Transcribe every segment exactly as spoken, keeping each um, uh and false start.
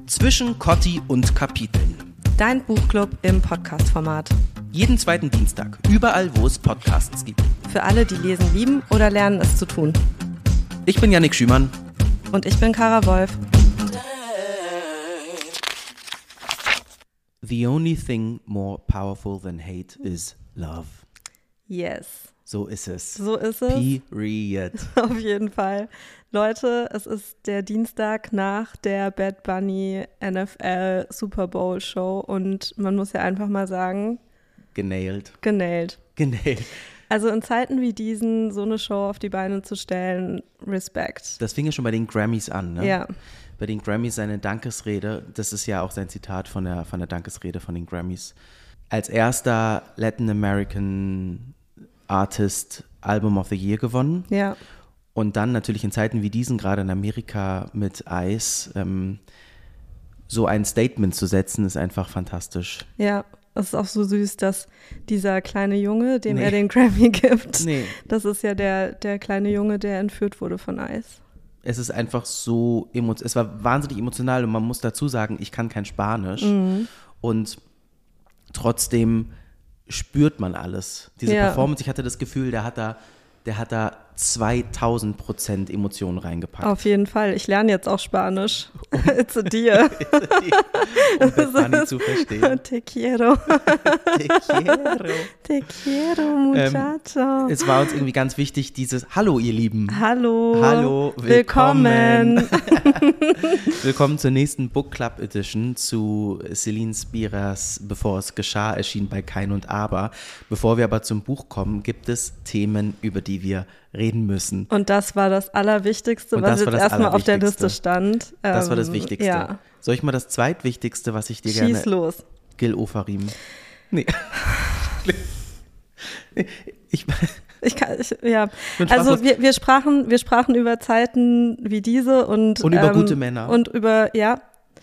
Zwischen Kotti und Kapiteln. Dein Buchclub im Podcast-Format. Jeden zweiten Dienstag, überall wo es Podcasts gibt. Für alle, die lesen lieben oder lernen es zu tun. Ich bin Yannick Schümann. Und ich bin Kara Wolf. The only thing more powerful than hate is love. Yes. So ist es. So ist es. Period. Auf jeden Fall. Leute, es ist der Dienstag nach der Bad Bunny N F L Super Bowl Show und man muss ja einfach mal sagen, Genailt. genailt. Genailt. Also in Zeiten wie diesen so eine Show auf die Beine zu stellen, Respekt. Das fing ja schon bei den Grammys an, ne? Ja. Bei den Grammys seine Dankesrede, das ist ja auch sein Zitat von der, von der Dankesrede von den Grammys. Als erster Latin American Artist Album of the Year gewonnen. Ja. Und dann natürlich in Zeiten wie diesen, gerade in Amerika mit Ice, ähm, so ein Statement zu setzen, ist einfach fantastisch. Ja, es ist auch so süß, dass dieser kleine Junge, dem Nee. er den Grammy gibt, Nee. das ist ja der, der kleine Junge, der entführt wurde von Ice. Es ist einfach so, emo- es war wahnsinnig emotional und man muss dazu sagen, ich kann kein Spanisch Mhm. und trotzdem spürt man alles. Diese Ja. Performance, ich hatte das Gefühl, der hat da, der hat da zweitausend Prozent Emotionen reingepackt. Auf jeden Fall. Ich lerne jetzt auch Spanisch. It's a deal. um Bad Bunny zu verstehen. Te quiero. Te quiero. Te quiero, muchacho. Es war uns irgendwie ganz wichtig, dieses Hallo, ihr Lieben. Hallo. Hallo, Willkommen. Willkommen zur nächsten Book Club Edition zu Celine Spiras Bevor es geschah, erschien bei Kein und Aber. Bevor wir aber zum Buch kommen, gibt es Themen, über die wir reden müssen. Und das war das Allerwichtigste, Und was das war jetzt das erstmal auf der Allerwichtigste. Liste stand. Das war das Ähm, Wichtigste. Ja. Soll ich mal das Zweitwichtigste, was ich dir gerne... Schieß los. Gil Ofarim. Nee. ich... Ich kann, ich, ja, bin also sprachlos. wir, wir, sprachen, wir sprachen über Zeiten wie diese und Und über ähm, gute Männer. Und über, ja,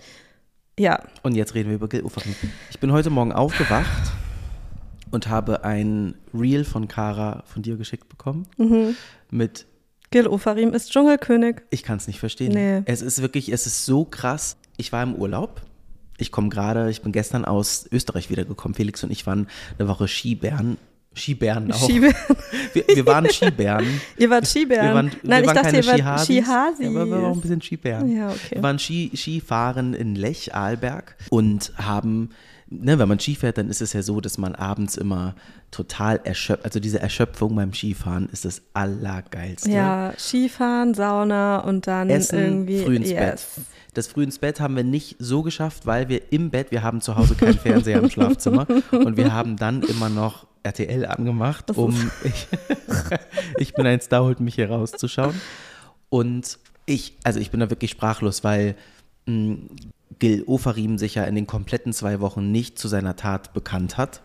ja, Und jetzt reden wir über Gil Ofarim. Ich bin heute Morgen aufgewacht und habe ein Reel von Kara von dir geschickt bekommen mhm. mit, Gil Ofarim ist Dschungelkönig. ich kann es nicht verstehen. Nee. Es ist wirklich, es ist so krass. Ich war im Urlaub. Ich komme gerade, ich bin gestern aus Österreich wiedergekommen. Felix und ich waren eine Woche Skibären. Skibären auch. Skibären. Wir, wir waren Skibären. Ihr wart Skibären? Wir waren, Nein, wir ich waren dachte, keine ihr wart Skihasis. Skihasis. Ja, aber wir waren auch ein bisschen Skibären. Ja, okay. Wir waren Ski, Skifahren in Lech, Arlberg und haben, ne, wenn man Ski fährt, dann ist es ja so, dass man abends immer total erschöpft, also diese Erschöpfung beim Skifahren ist das Allergeilste. Ja, Skifahren, Sauna und dann Essen, irgendwie. früh ins yes. Bett. Das früh ins Bett haben wir nicht so geschafft, weil wir im Bett, wir haben zu Hause keinen Fernseher im Schlafzimmer und wir haben dann immer noch R T L angemacht, Das um ich, ich bin ein Star, holt mich hier rauszuschauen. Und ich, also ich bin da wirklich sprachlos, weil mh, Gil Ofarim sich ja in den kompletten zwei Wochen nicht zu seiner Tat bekannt hat.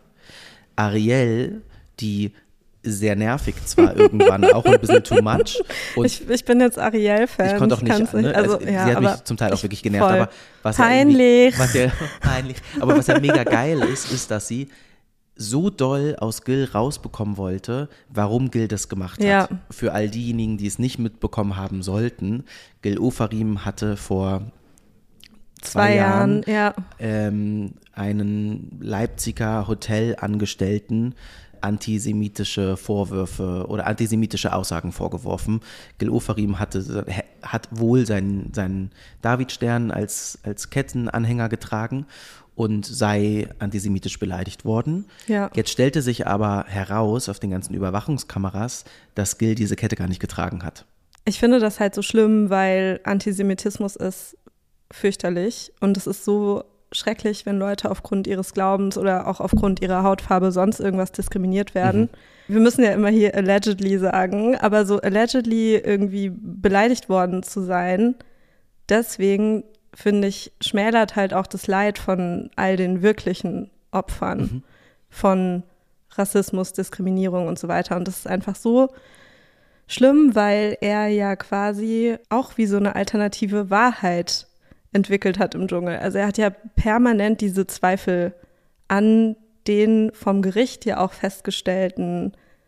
Ariel, die sehr nervig zwar irgendwann, auch ein bisschen too much. Und Ich, ich bin jetzt Ariel-Fan. ich konnte auch nicht, kann's ne? Also, also, ja, sie hat aber mich zum Teil auch ich- wirklich genervt, voll. aber was Peinlich. Ja was ja, peinlich. Aber was ja mega geil ist, ist, dass sie so doll aus Gil rausbekommen wollte, warum Gil das gemacht hat. Ja. Für all diejenigen, die es nicht mitbekommen haben sollten, Gil Ofarim hatte vor zwei, Zwei Jahren, ja. ähm, einen Leipziger Hotelangestellten antisemitische Vorwürfe oder antisemitische Aussagen vorgeworfen. Gil Ofarim hatte, hat wohl seinen, seinen Davidstern als, als Kettenanhänger getragen und sei antisemitisch beleidigt worden. Ja. Jetzt stellte sich aber heraus auf den ganzen Überwachungskameras, dass Gil diese Kette gar nicht getragen hat. Ich finde das halt so schlimm, weil Antisemitismus ist fürchterlich und es ist so schrecklich, wenn Leute aufgrund ihres Glaubens oder auch aufgrund ihrer Hautfarbe sonst irgendwas diskriminiert werden. Mhm. Wir müssen ja immer hier allegedly sagen, aber so allegedly irgendwie beleidigt worden zu sein, deswegen finde ich, schmälert halt auch das Leid von all den wirklichen Opfern Mhm. von Rassismus, Diskriminierung und so weiter. Und das ist einfach so schlimm, weil er ja quasi auch wie so eine alternative Wahrheit entwickelt hat im Dschungel. Also er hat ja permanent diese Zweifel an den vom Gericht ja auch festgestellten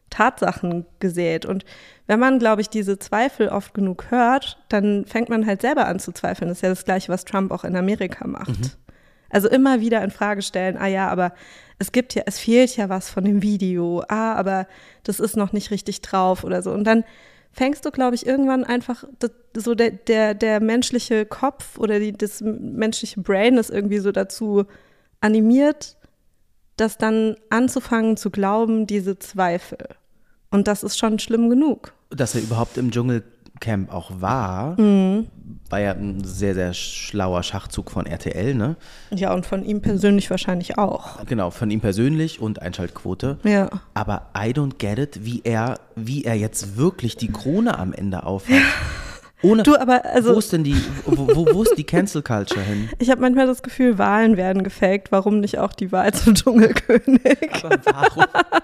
Tatsachen gesät. Und wenn man, glaube ich, diese Zweifel oft genug hört, dann fängt man halt selber an zu zweifeln. Das ist ja das Gleiche, was Trump auch in Amerika macht. Mhm. Also immer wieder in Frage stellen, ah ja, aber es gibt ja, es fehlt ja was von dem Video, ah, aber das ist noch nicht richtig drauf oder so. Und dann fängst du, glaube ich, irgendwann einfach, das, so der, der, der menschliche Kopf oder die, das menschliche Brain ist irgendwie so dazu animiert, das dann anzufangen zu glauben, diese Zweifel. Und das ist schon schlimm genug. Dass er überhaupt im Dschungelcamp auch war, mhm. war ja ein sehr, sehr schlauer Schachzug von R T L, ne? Ja, und von ihm persönlich wahrscheinlich auch. Genau, von ihm persönlich und Einschaltquote. Ja. Aber I don't get it, wie er, wie er jetzt wirklich die Krone am Ende aufhat. Ohne, du, aber also, wo ist denn die, wo, wo, wo ist die Cancel Culture hin? Ich habe manchmal das Gefühl, Wahlen werden gefaked. Warum nicht auch die Wahl zum Dschungelkönig? Aber warum,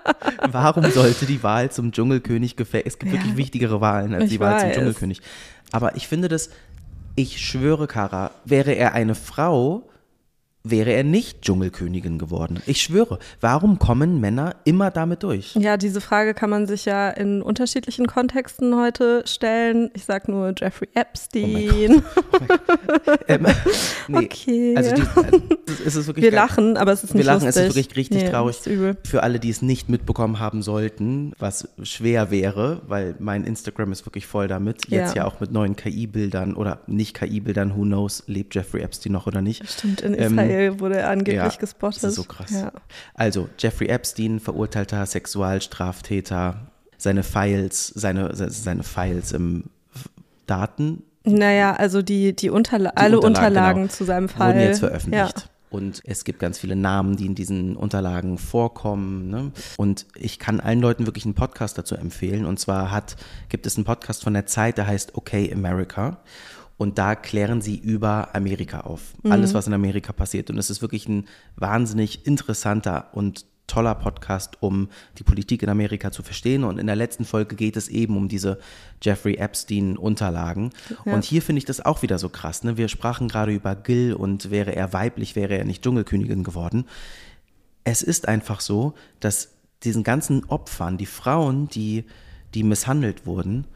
warum sollte die Wahl zum Dschungelkönig gefaked? Es gibt ja, wirklich wichtigere Wahlen als die Wahl weiß. zum Dschungelkönig. Aber ich finde das, ich schwöre, Kara, wäre er eine Frau, wäre er nicht Dschungelkönigin geworden. Ich schwöre. Warum kommen Männer immer damit durch? Ja, diese Frage kann man sich ja in unterschiedlichen Kontexten heute stellen. Ich sag nur Jeffrey Epstein. Oh mein Gott. Oh mein Gott. ähm, nee, okay. Also die, das ist es wirklich Wir geil. lachen, aber es ist nicht Wir lachen, lustig. es ist wirklich richtig nee, traurig. Ist übel. Für alle, die es nicht mitbekommen haben sollten, was schwer wäre, weil mein Instagram ist wirklich voll damit. Jetzt ja, ja auch mit neuen K I-Bildern oder nicht K I-Bildern, who knows, lebt Jeffrey Epstein noch oder nicht. Stimmt, in Israel ähm, wurde er angeblich ja, gespottet. Das ist so krass. Ja. Also, Jeffrey Epstein, verurteilter Sexualstraftäter, seine Files, seine, seine Files im Daten. Naja, also die, die, Unterla- die alle Unterlagen, Unterlagen genau, zu seinem Fall. Wurden jetzt veröffentlicht. Ja. Und es gibt ganz viele Namen, die in diesen Unterlagen vorkommen. Ne? Und ich kann allen Leuten wirklich einen Podcast dazu empfehlen. Und zwar hat, gibt es einen Podcast von der Zeit, der heißt Okay America. Und da klären sie über Amerika auf. Mhm. Alles, was in Amerika passiert. Und es ist wirklich ein wahnsinnig interessanter und toller Podcast, um die Politik in Amerika zu verstehen. Und in der letzten Folge geht es eben um diese Jeffrey Epstein-Unterlagen. Ja. Und hier finde ich das auch wieder so krass. Ne? Wir sprachen gerade über Gil und wäre er weiblich, wäre er nicht Dschungelkönigin geworden. Es ist einfach so, dass diesen ganzen Opfern, die Frauen, die, die misshandelt wurden,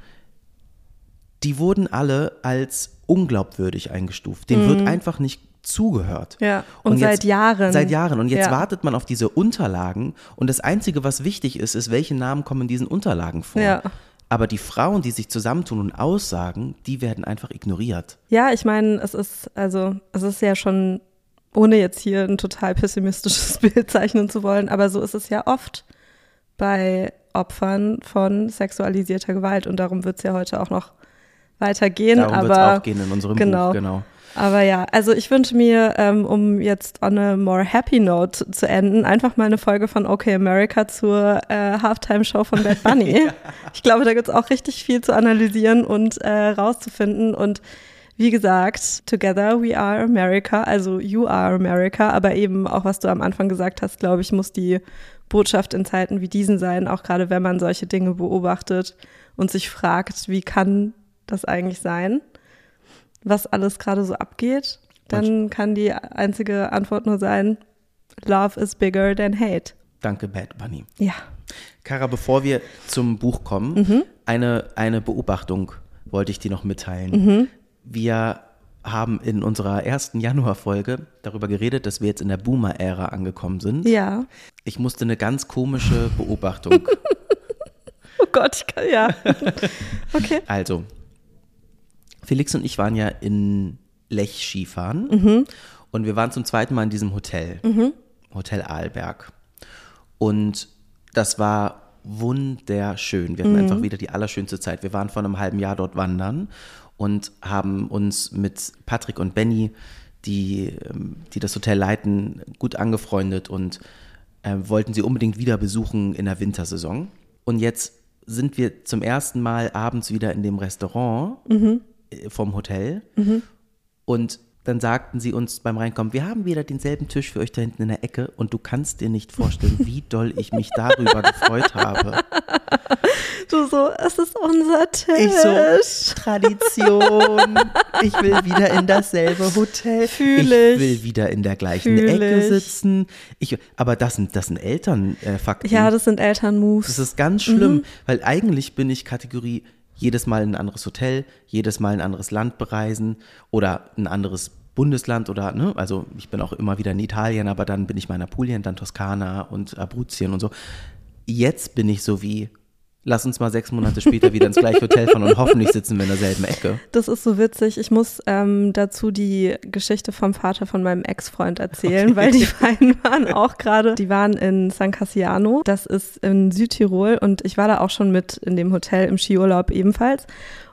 die wurden alle als unglaubwürdig eingestuft. Denen mhm. wird einfach nicht zugehört. Ja, und, und jetzt, seit Jahren. Seit Jahren. Und jetzt ja. wartet man auf diese Unterlagen und das Einzige, was wichtig ist, ist, welche Namen kommen in diesen Unterlagen vor. Ja. Aber die Frauen, die sich zusammentun und aussagen, die werden einfach ignoriert. Ja, ich meine, es ist, also, es ist ja schon, ohne jetzt hier ein total pessimistisches Bild zeichnen zu wollen, aber so ist es ja oft bei Opfern von sexualisierter Gewalt und darum wird es ja heute auch noch weitergehen. Darum wird es auch gehen in unserem genau. Buch, genau. Aber ja, also ich wünsche mir, ähm, um jetzt on a more happy note zu enden, einfach mal eine Folge von Okay America zur äh, Halftime-Show von Bad Bunny. ja. Ich glaube, da gibt es auch richtig viel zu analysieren und äh, rauszufinden. Und wie gesagt, together we are America, also you are America. Aber eben auch, was du am Anfang gesagt hast, glaube ich, muss die Botschaft in Zeiten wie diesen sein, auch gerade wenn man solche Dinge beobachtet und sich fragt, wie kann das eigentlich sein, was alles gerade so abgeht, dann kann die einzige Antwort nur sein, Love is bigger than hate. Danke, Bad Bunny. Ja. Kara, bevor wir zum Buch kommen, mhm. eine, eine Beobachtung wollte ich dir noch mitteilen. Mhm. Wir haben in unserer ersten Januarfolge darüber geredet, dass wir jetzt in der Boomer-Ära angekommen sind. Ja. Ich musste eine ganz komische Beobachtung. Oh Gott, ich kann, ja. Okay. Also, Felix und ich waren ja in Lech Skifahren mhm. und wir waren zum zweiten Mal in diesem Hotel, mhm. Hotel Arlberg. Und das war wunderschön. Wir hatten mhm. einfach wieder die allerschönste Zeit. Wir waren vor einem halben Jahr dort wandern und haben uns mit Patrick und Benny, die, die das Hotel leiten, gut angefreundet und äh, wollten sie unbedingt wieder besuchen in der Wintersaison. Und jetzt sind wir zum ersten Mal abends wieder in dem Restaurant, mhm. vom Hotel mhm. und dann sagten sie uns beim Reinkommen, wir haben wieder denselben Tisch für euch da hinten in der Ecke und du kannst dir nicht vorstellen, wie doll ich mich darüber gefreut habe. Du so, es ist unser Tisch. Ich so, Tradition, ich will wieder in dasselbe Hotel. Fühl ich. ich. will wieder in der gleichen Fühl Ecke ich. sitzen. Ich, aber das sind, das sind Elternfakten. Ja, das sind Elternmoves. Das ist ganz schlimm, Mhm. weil eigentlich bin ich Kategorie jedes Mal in ein anderes Hotel, jedes Mal ein anderes Land bereisen oder ein anderes Bundesland oder, ne, also ich bin auch immer wieder in Italien, aber dann bin ich mal in Apulien, dann Toskana und Abruzien und so. Jetzt bin ich so wie, lass uns mal sechs Monate später wieder ins gleiche Hotel fahren und hoffentlich sitzen wir in derselben Ecke. Das ist so witzig. Ich muss ähm, dazu die Geschichte vom Vater von meinem Ex-Freund erzählen, Okay. weil die beiden waren auch gerade, die waren in San Cassiano, das ist in Südtirol und ich war da auch schon mit in dem Hotel im Skiurlaub ebenfalls.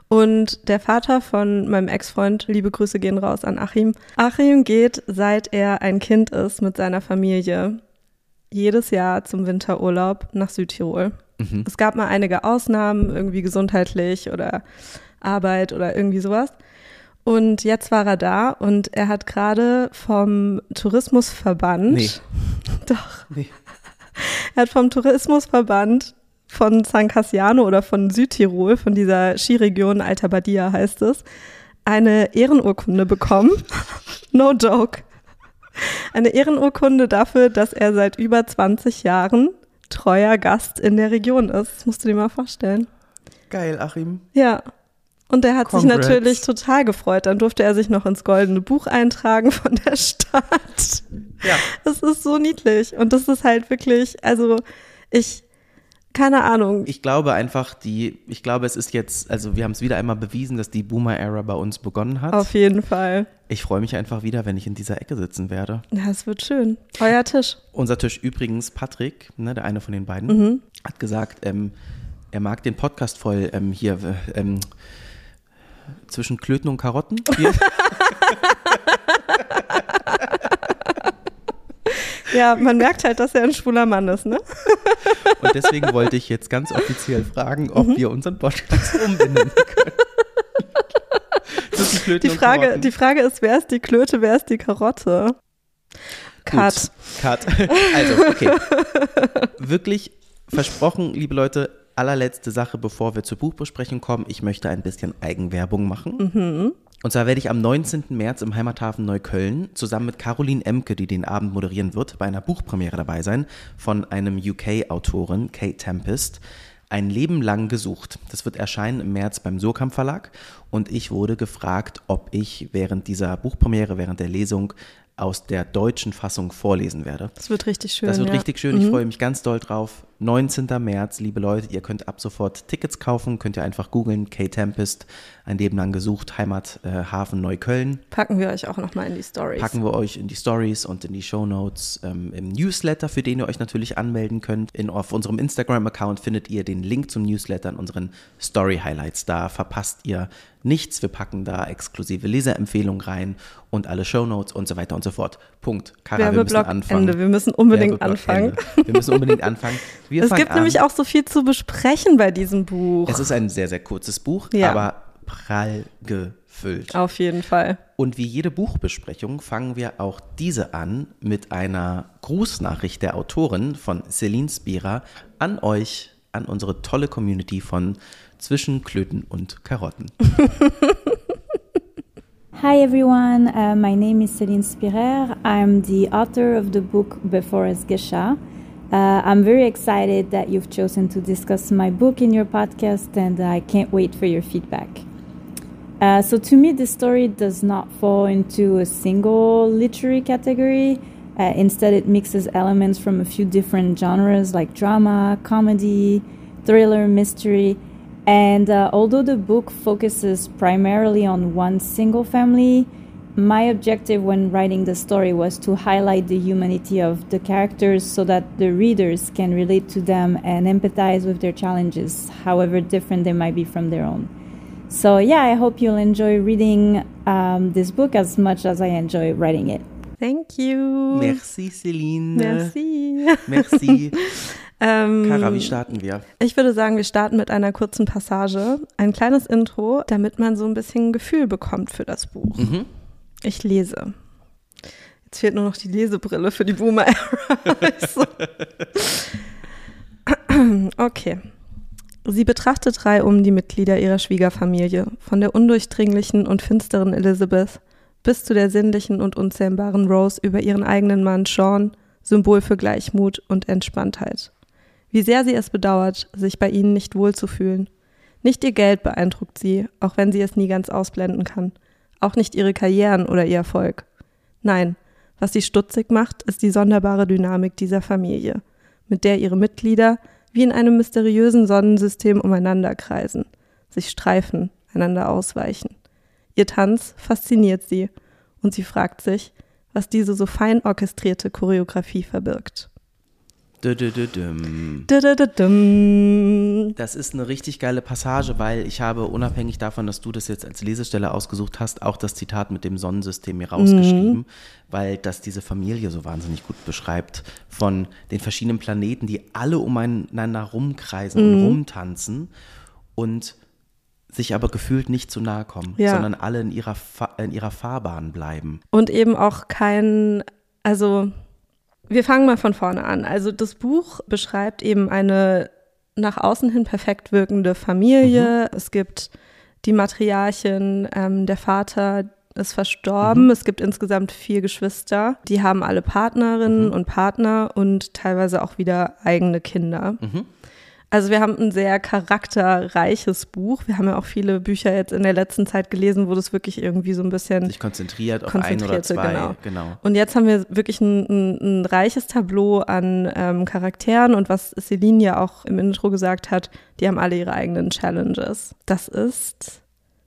Und der Vater von meinem Ex-Freund, liebe Grüße gehen raus an Achim. Achim geht, seit er ein Kind ist, mit seiner Familie jedes Jahr zum Winterurlaub nach Südtirol. Mhm. Es gab mal einige Ausnahmen, irgendwie gesundheitlich oder Arbeit oder irgendwie sowas. Und jetzt war er da und er hat gerade vom Tourismusverband, Nee. doch, Nee. er hat vom Tourismusverband von San Cassiano oder von Südtirol, von dieser Skiregion Alta Badia heißt es, eine Ehrenurkunde bekommen. No joke. Eine Ehrenurkunde dafür, dass er seit über zwanzig Jahren treuer Gast in der Region ist. Das musst du dir mal vorstellen. Geil, Achim. Ja. Und er hat Congrats. sich natürlich total gefreut. Dann durfte er sich noch ins Goldene Buch eintragen von der Stadt. Ja. Das ist so niedlich. Und das ist halt wirklich, also ich, keine Ahnung. Ich glaube einfach, die, ich glaube, es ist jetzt, also wir haben es wieder einmal bewiesen, dass die Boomer-Era bei uns begonnen hat. Auf jeden Fall. Ich freue mich einfach wieder, wenn ich in dieser Ecke sitzen werde. Ja, es wird schön. Euer Tisch. Unser Tisch übrigens, Patrick, ne, der eine von den beiden, Mhm. hat gesagt, ähm, er mag den Podcast voll ähm, hier äh, ähm, zwischen Klöten und Karotten. Hier. Ja, man merkt halt, dass er ein schwuler Mann ist, ne? Und deswegen wollte ich jetzt ganz offiziell fragen, ob wir unseren Podcast umbenennen können. Zwischen Klöten Die und Frage, Karotten. die Frage ist, wer ist die Klöte, wer ist die Karotte? Cut. Gut. Cut. Also, okay. Wirklich versprochen, liebe Leute, allerletzte Sache, bevor wir zur Buchbesprechung kommen. Ich möchte ein bisschen Eigenwerbung machen. Mhm. Und zwar werde ich am neunzehnten März im Heimathafen Neukölln zusammen mit Caroline Emke, die den Abend moderieren wird, bei einer Buchpremiere dabei sein von einem U K-Autorin, Kate Tempest. Ein Leben lang gesucht. Das wird erscheinen im März beim Surkamp Verlag und ich wurde gefragt, ob ich während dieser Buchpremiere, während der Lesung aus der deutschen Fassung vorlesen werde. Das wird richtig schön. Das wird ja. richtig schön, ich Mhm. freue mich ganz doll drauf. neunzehnten März, liebe Leute, ihr könnt ab sofort Tickets kaufen, könnt ihr einfach googeln, Kate Tempest, ein Leben lang gesucht, Heimathafen äh, Neukölln. Packen wir euch auch nochmal in die Stories. Packen wir euch in die Stories und in die Shownotes, ähm, im Newsletter, für den ihr euch natürlich anmelden könnt. In, auf unserem Instagram-Account findet ihr den Link zum Newsletter in unseren Story-Highlights. Da verpasst ihr nichts. Wir packen da exklusive Leserempfehlungen rein und alle Shownotes und so weiter und so fort. Punkt. Kara, wir müssen Werbeblock anfangen. Ende. Wir müssen unbedingt Werbeblock anfangen. Ende. Wir müssen unbedingt anfangen. Wir Es fangen gibt an. nämlich auch so viel zu besprechen bei diesem Buch. Es ist ein sehr, sehr kurzes Buch, Ja. aber prall gefüllt. Auf jeden Fall. Und wie jede Buchbesprechung fangen wir auch diese an mit einer Grußnachricht der Autorin von Celine Spira an euch, an unsere tolle Community von Zwischen Klöten und Karotten. Hi everyone, uh, my name is Céline Spirer. I'm the author of the book Before Us Gescha. Uh, I'm very excited that you've chosen to discuss my book in your podcast, and I can't wait for your feedback. Uh, so to me, this story does not fall into a single literary category. Uh, instead, it mixes elements from a few different genres like drama, comedy, thriller, mystery. And uh, although the book focuses primarily on one single family, my objective when writing the story was to highlight the humanity of the characters so that the readers can relate to them and empathize with their challenges, however different they might be from their own. So yeah, I hope you'll enjoy reading um, this book as much as I enjoy writing it. Thank you. Merci, Celine. Merci. Merci. ähm, Kara, wie starten wir? Ich würde sagen, wir starten mit einer kurzen Passage, ein kleines Intro, damit man so ein bisschen Gefühl bekommt für das Buch. Mhm. Ich lese. Jetzt fehlt nur noch die Lesebrille für die Boomer-Era. So. Okay. Sie betrachtet reihum die Mitglieder ihrer Schwiegerfamilie, von der undurchdringlichen und finsteren Elizabeth bis zu der sinnlichen und unzähmbaren Rose über ihren eigenen Mann Sean, Symbol für Gleichmut und Entspanntheit. Wie sehr sie es bedauert, sich bei ihnen nicht wohlzufühlen. Nicht ihr Geld beeindruckt sie, auch wenn sie es nie ganz ausblenden kann. Auch nicht ihre Karrieren oder ihr Erfolg. Nein, was sie stutzig macht, ist die sonderbare Dynamik dieser Familie, mit der ihre Mitglieder wie in einem mysteriösen Sonnensystem umeinander kreisen, sich streifen, einander ausweichen. Ihr Tanz fasziniert sie und sie fragt sich, was diese so fein orchestrierte Choreografie verbirgt. Dü-dü-dü-düm. Dü-dü-dü-düm. Das ist eine richtig geile Passage, weil ich habe, unabhängig davon, dass du das jetzt als Lesestelle ausgesucht hast, auch das Zitat mit dem Sonnensystem mir rausgeschrieben, mhm. weil das diese Familie so wahnsinnig gut beschreibt, von den verschiedenen Planeten, die alle umeinander rumkreisen mhm. und rumtanzen und sich aber gefühlt nicht zu nahe kommen, ja. sondern alle in ihrer, Fa- in ihrer Fahrbahn bleiben. Und eben auch kein, also wir fangen mal von vorne an. Also das Buch beschreibt eben eine nach außen hin perfekt wirkende Familie. Mhm. Es gibt die Matriarchin, ähm, der Vater ist verstorben. Mhm. Es gibt insgesamt vier Geschwister. Die haben alle Partnerinnen mhm. und Partner und teilweise auch wieder eigene Kinder. Mhm. Also wir haben ein sehr charakterreiches Buch. Wir haben ja auch viele Bücher jetzt in der letzten Zeit gelesen, wo das wirklich irgendwie so ein bisschen sich konzentriert auf ein oder zwei. Genau. genau. Und jetzt haben wir wirklich ein, ein, ein reiches Tableau an ähm, Charakteren und was Celine ja auch im Intro gesagt hat, die haben alle ihre eigenen Challenges. Das ist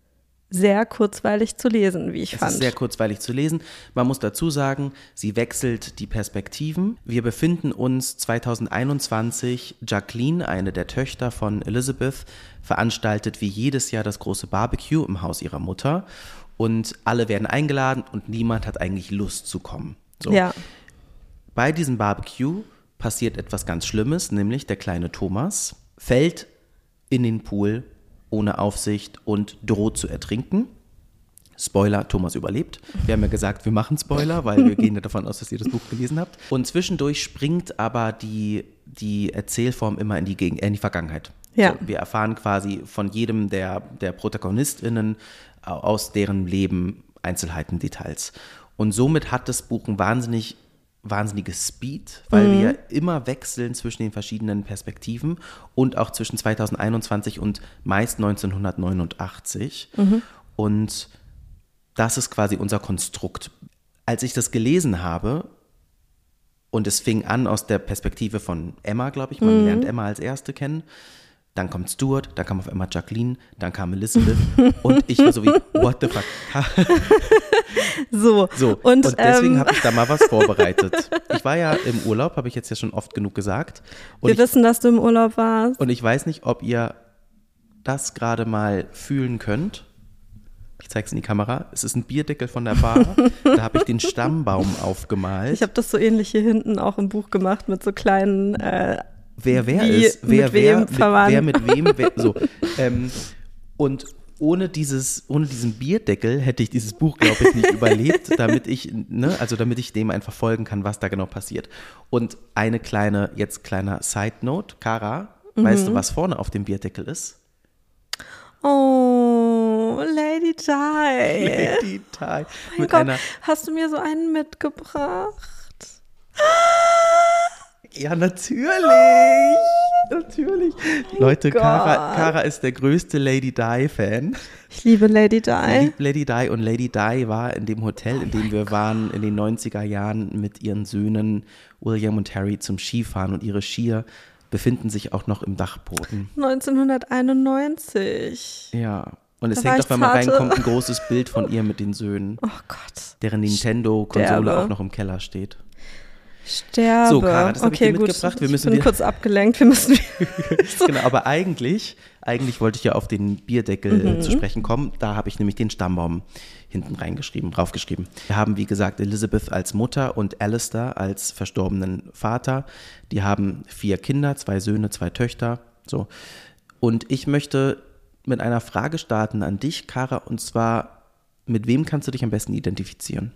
sehr kurzweilig zu lesen, wie ich es fand. Es ist sehr kurzweilig zu lesen. Man muss dazu sagen, sie wechselt die Perspektiven. Wir befinden uns zwanzig einundzwanzig. Jacqueline, eine der Töchter von Elizabeth, veranstaltet wie jedes Jahr das große Barbecue im Haus ihrer Mutter. Und alle werden eingeladen und niemand hat eigentlich Lust zu kommen. So. Ja. Bei diesem Barbecue passiert etwas ganz Schlimmes, nämlich der kleine Thomas fällt in den Pool ohne Aufsicht und droht zu ertrinken. Spoiler, Thomas überlebt. Wir haben ja gesagt, wir machen Spoiler, weil wir gehen ja davon aus, dass ihr das Buch gelesen habt. Und zwischendurch springt aber die, die Erzählform immer in die, Gegen- in die Vergangenheit. Ja. So, wir erfahren quasi von jedem der, der ProtagonistInnen aus deren Leben Einzelheiten, Details. Und somit hat das Buch ein wahnsinnig wahnsinniges Speed, weil mhm. wir immer wechseln zwischen den verschiedenen Perspektiven und auch zwischen zwanzig einundzwanzig und meist neunzehnhundertneunundachtzig. Mhm. Und das ist quasi unser Konstrukt. Als ich das gelesen habe, und es fing an aus der Perspektive von Emma, glaube ich, man mhm. lernt Emma als Erste kennen, dann kommt Stuart, dann kam auf einmal Jacqueline, dann kam Elizabeth und ich war so wie, what the fuck? So, so. Und, und deswegen ähm, habe ich da mal was vorbereitet. Ich war ja im Urlaub, habe ich jetzt ja schon oft genug gesagt. Und wir ich, wissen, dass du im Urlaub warst. Und ich weiß nicht, ob ihr das gerade mal fühlen könnt. Ich zeige es in die Kamera. Es ist ein Bierdeckel von der Bar. Da habe ich den Stammbaum aufgemalt. Ich habe das so ähnlich hier hinten auch im Buch gemacht mit so kleinen äh, Wer wer Wie, ist, wer mit wer, wem mit, verwandt. wer mit wem, wer, so. Ähm, und ohne dieses, ohne diesen Bierdeckel hätte ich dieses Buch, glaube ich, nicht überlebt, damit ich, ne, also damit ich dem einfach folgen kann, was da genau passiert. Und eine kleine, jetzt kleiner Side Note, Cara, mhm. weißt du, was vorne auf dem Bierdeckel ist? Oh, Lady Di. Lady Di. Mein Mit Gott, einer, hast du mir so einen mitgebracht? ja, natürlich. Natürlich. Leute, Cara, Cara ist der größte Lady Di-Fan. Ich liebe Lady Di. Sie liebt Lady Di und Lady Di war in dem Hotel, oh in dem wir Gott. waren in den neunziger Jahren mit ihren Söhnen William und Harry zum Skifahren und ihre Skier befinden sich auch noch im Dachboden. neunzehnhunderteinundneunzig. Ja. Und es Da hängt war auch, wenn man ich zarte. reinkommt, ein großes Bild von ihr mit den Söhnen. Oh Gott. Deren Nintendo-Konsole Sterbe. auch noch im Keller steht. Sterbe. So, Cara, das habe okay, ich dir gut. mitgebracht. Wir ich müssen bin wir kurz abgelenkt. Wir müssen so. Genau, aber eigentlich, eigentlich wollte ich ja auf den Bierdeckel mhm. zu sprechen kommen. Da habe ich nämlich den Stammbaum hinten reingeschrieben, draufgeschrieben. Wir haben, wie gesagt, Elizabeth als Mutter und Alistair als verstorbenen Vater. Die haben vier Kinder, zwei Söhne, zwei Töchter. So. Und ich möchte mit einer Frage starten an dich, Cara, und zwar mit wem kannst du dich am besten identifizieren?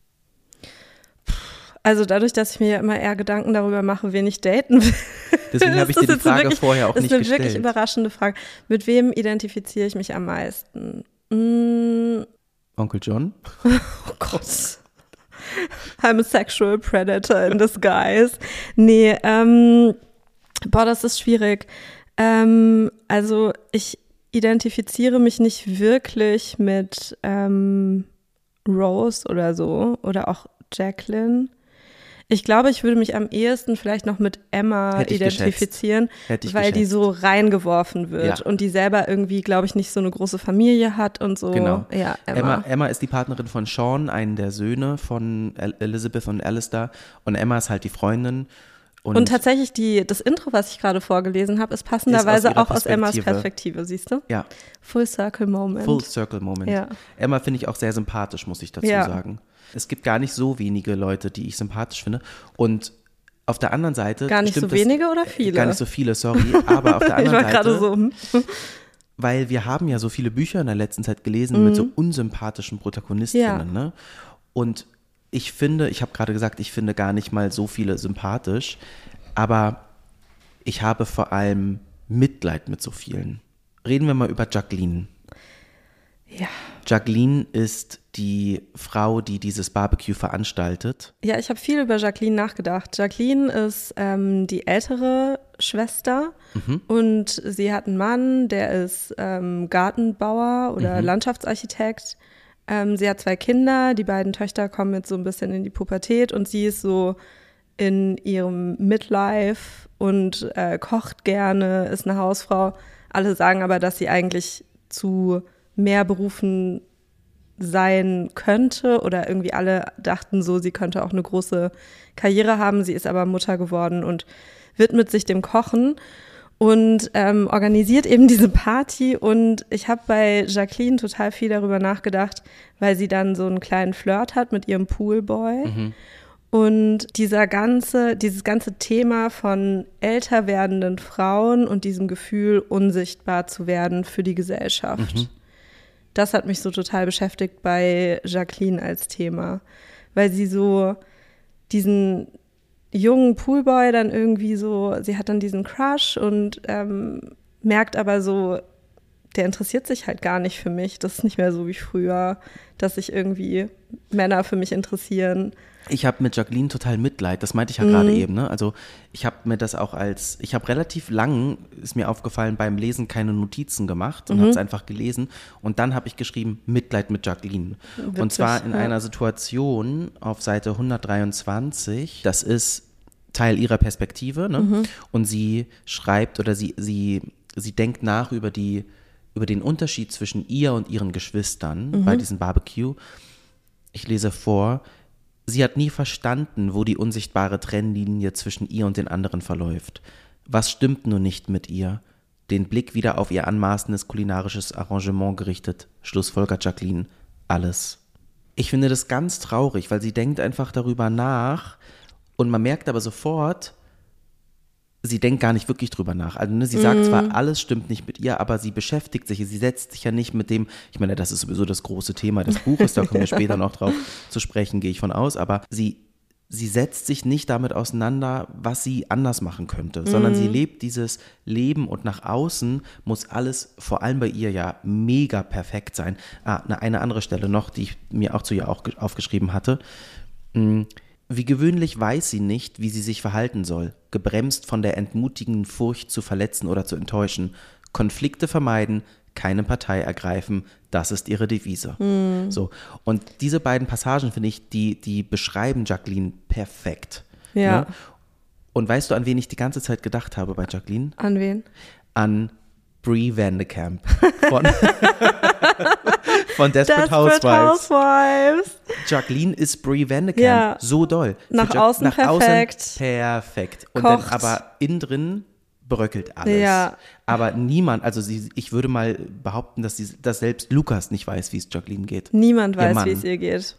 Also dadurch, dass ich mir ja immer eher Gedanken darüber mache, wen ich daten will. Deswegen habe ich dir die Frage wirklich, vorher auch nicht gestellt. Das ist eine wirklich überraschende Frage. Mit wem identifiziere ich mich am meisten? Mm. Onkel John? Oh Gott. I'm a sexual predator in disguise. Nee, ähm, boah, das ist schwierig. Ähm, also ich identifiziere mich nicht wirklich mit ähm, Rose oder so oder auch Jacqueline. Ich glaube, ich würde mich am ehesten vielleicht noch mit Emma identifizieren, weil geschätzt. die so reingeworfen wird Ja. und die selber irgendwie, glaube ich, nicht so eine große Familie hat und so. Genau. Ja, Emma. Emma, Emma ist die Partnerin von Sean, einen der Söhne von El- Elizabeth und Alistair. Und Emma ist halt die Freundin. Und, Und tatsächlich die, das Intro, was ich gerade vorgelesen habe, ist passenderweise Ist aus ihrer auch aus Emmas Perspektive. Perspektive, siehst du? ja, Full Circle Moment. Full Circle Moment. Ja. Emma finde ich auch sehr sympathisch, muss ich dazu Ja. sagen. Es gibt gar nicht so wenige Leute, die ich sympathisch finde. Und auf der anderen Seite Gar nicht so stimmt es- wenige oder viele? Gar nicht so viele, sorry. Aber auf der Ich anderen war Seite, gerade so, hm. weil wir haben ja so viele Bücher in der letzten Zeit gelesen mit so unsympathischen Protagonistinnen. Mhm. Ja. Ne? Und ich finde, ich habe gerade gesagt, ich finde gar nicht mal so viele sympathisch, aber ich habe vor allem Mitleid mit so vielen. Reden wir mal über Jacqueline. Ja. Jacqueline ist die Frau, die dieses Barbecue veranstaltet. Ja, ich habe viel über Jacqueline nachgedacht. Jacqueline ist ähm, die ältere Schwester Mhm. und sie hat einen Mann, der ist ähm, Gartenbauer oder Mhm. Landschaftsarchitekt. Ähm, sie hat zwei Kinder, die beiden Töchter kommen jetzt so ein bisschen in die Pubertät und sie ist so in ihrem Midlife und äh, kocht gerne, ist eine Hausfrau. Alle sagen aber, dass sie eigentlich zu mehr Berufen sein könnte oder irgendwie alle dachten so, sie könnte auch eine große Karriere haben. Sie ist aber Mutter geworden und widmet sich dem Kochen und ähm, organisiert eben diese Party. Und ich habe bei Jacqueline total viel darüber nachgedacht, weil sie dann so einen kleinen Flirt hat mit ihrem Poolboy. Mhm. Und dieser ganze, dieses ganze Thema von älter werdenden Frauen und diesem Gefühl, unsichtbar zu werden für die Gesellschaft. Mhm. Das hat mich so total beschäftigt bei Jacqueline als Thema, weil sie so diesen jungen Poolboy dann irgendwie so, sie hat dann diesen Crush und ähm, merkt aber so, der interessiert sich halt gar nicht für mich. Das ist nicht mehr so wie früher, dass sich irgendwie Männer für mich interessieren. Ich habe mit Jacqueline total Mitleid, das meinte ich ja gerade eben. Ne? Also ich habe mir das auch als, ich habe relativ lang, ist mir aufgefallen, beim Lesen keine Notizen gemacht und Mhm. habe es einfach gelesen. Und dann habe ich geschrieben, Mitleid mit Jacqueline. Witzig, und zwar in ja. einer Situation auf Seite hundertdreiundzwanzig, das ist Teil ihrer Perspektive. Ne? Mhm. Und sie schreibt oder sie, sie, sie denkt nach über die, über den Unterschied zwischen ihr und ihren Geschwistern Mhm. bei diesem Barbecue. Ich lese vor. Sie hat nie verstanden, wo die unsichtbare Trennlinie zwischen ihr und den anderen verläuft. Was stimmt nur nicht mit ihr? Den Blick wieder auf ihr anmaßendes kulinarisches Arrangement gerichtet, schlussfolgert Jacqueline. Alles. Ich finde das ganz traurig, weil sie denkt einfach darüber nach und man merkt aber sofort, sie denkt gar nicht wirklich drüber nach. Also ne, sie sagt zwar, alles stimmt nicht mit ihr, aber sie beschäftigt sich, sie setzt sich ja nicht mit dem, ich meine, das ist sowieso das große Thema des Buches, da kommen wir später noch drauf zu sprechen, gehe ich von aus, aber sie, sie setzt sich nicht damit auseinander, was sie anders machen könnte, sondern sie lebt dieses Leben und nach außen muss alles, vor allem bei ihr ja, mega perfekt sein. Ah, eine, eine andere Stelle noch, die ich mir auch zu ihr auch ge- aufgeschrieben hatte. Mm. Wie gewöhnlich weiß sie nicht, wie sie sich verhalten soll, gebremst von der entmutigenden Furcht zu verletzen oder zu enttäuschen. Konflikte vermeiden, keine Partei ergreifen, das ist ihre Devise. Mhm. So. Und diese beiden Passagen, finde ich, die, die beschreiben Jacqueline perfekt. Ja. Ne? Und weißt du, an wen ich die ganze Zeit gedacht habe bei Jacqueline? An wen? An Brie Vandekamp von, von Desperate, Desperate Housewives. Housewives. Jacqueline ist Brie Vandekamp, Ja. so doll. Für Nach Ja- außen perfekt. perfekt. Und Kocht. dann aber innen drin bröckelt alles. Ja. Aber niemand, also sie, ich würde mal behaupten, dass, sie, dass selbst Lukas nicht weiß, wie es Jacqueline geht. Niemand Ihr weiß, Mann. wie es ihr geht.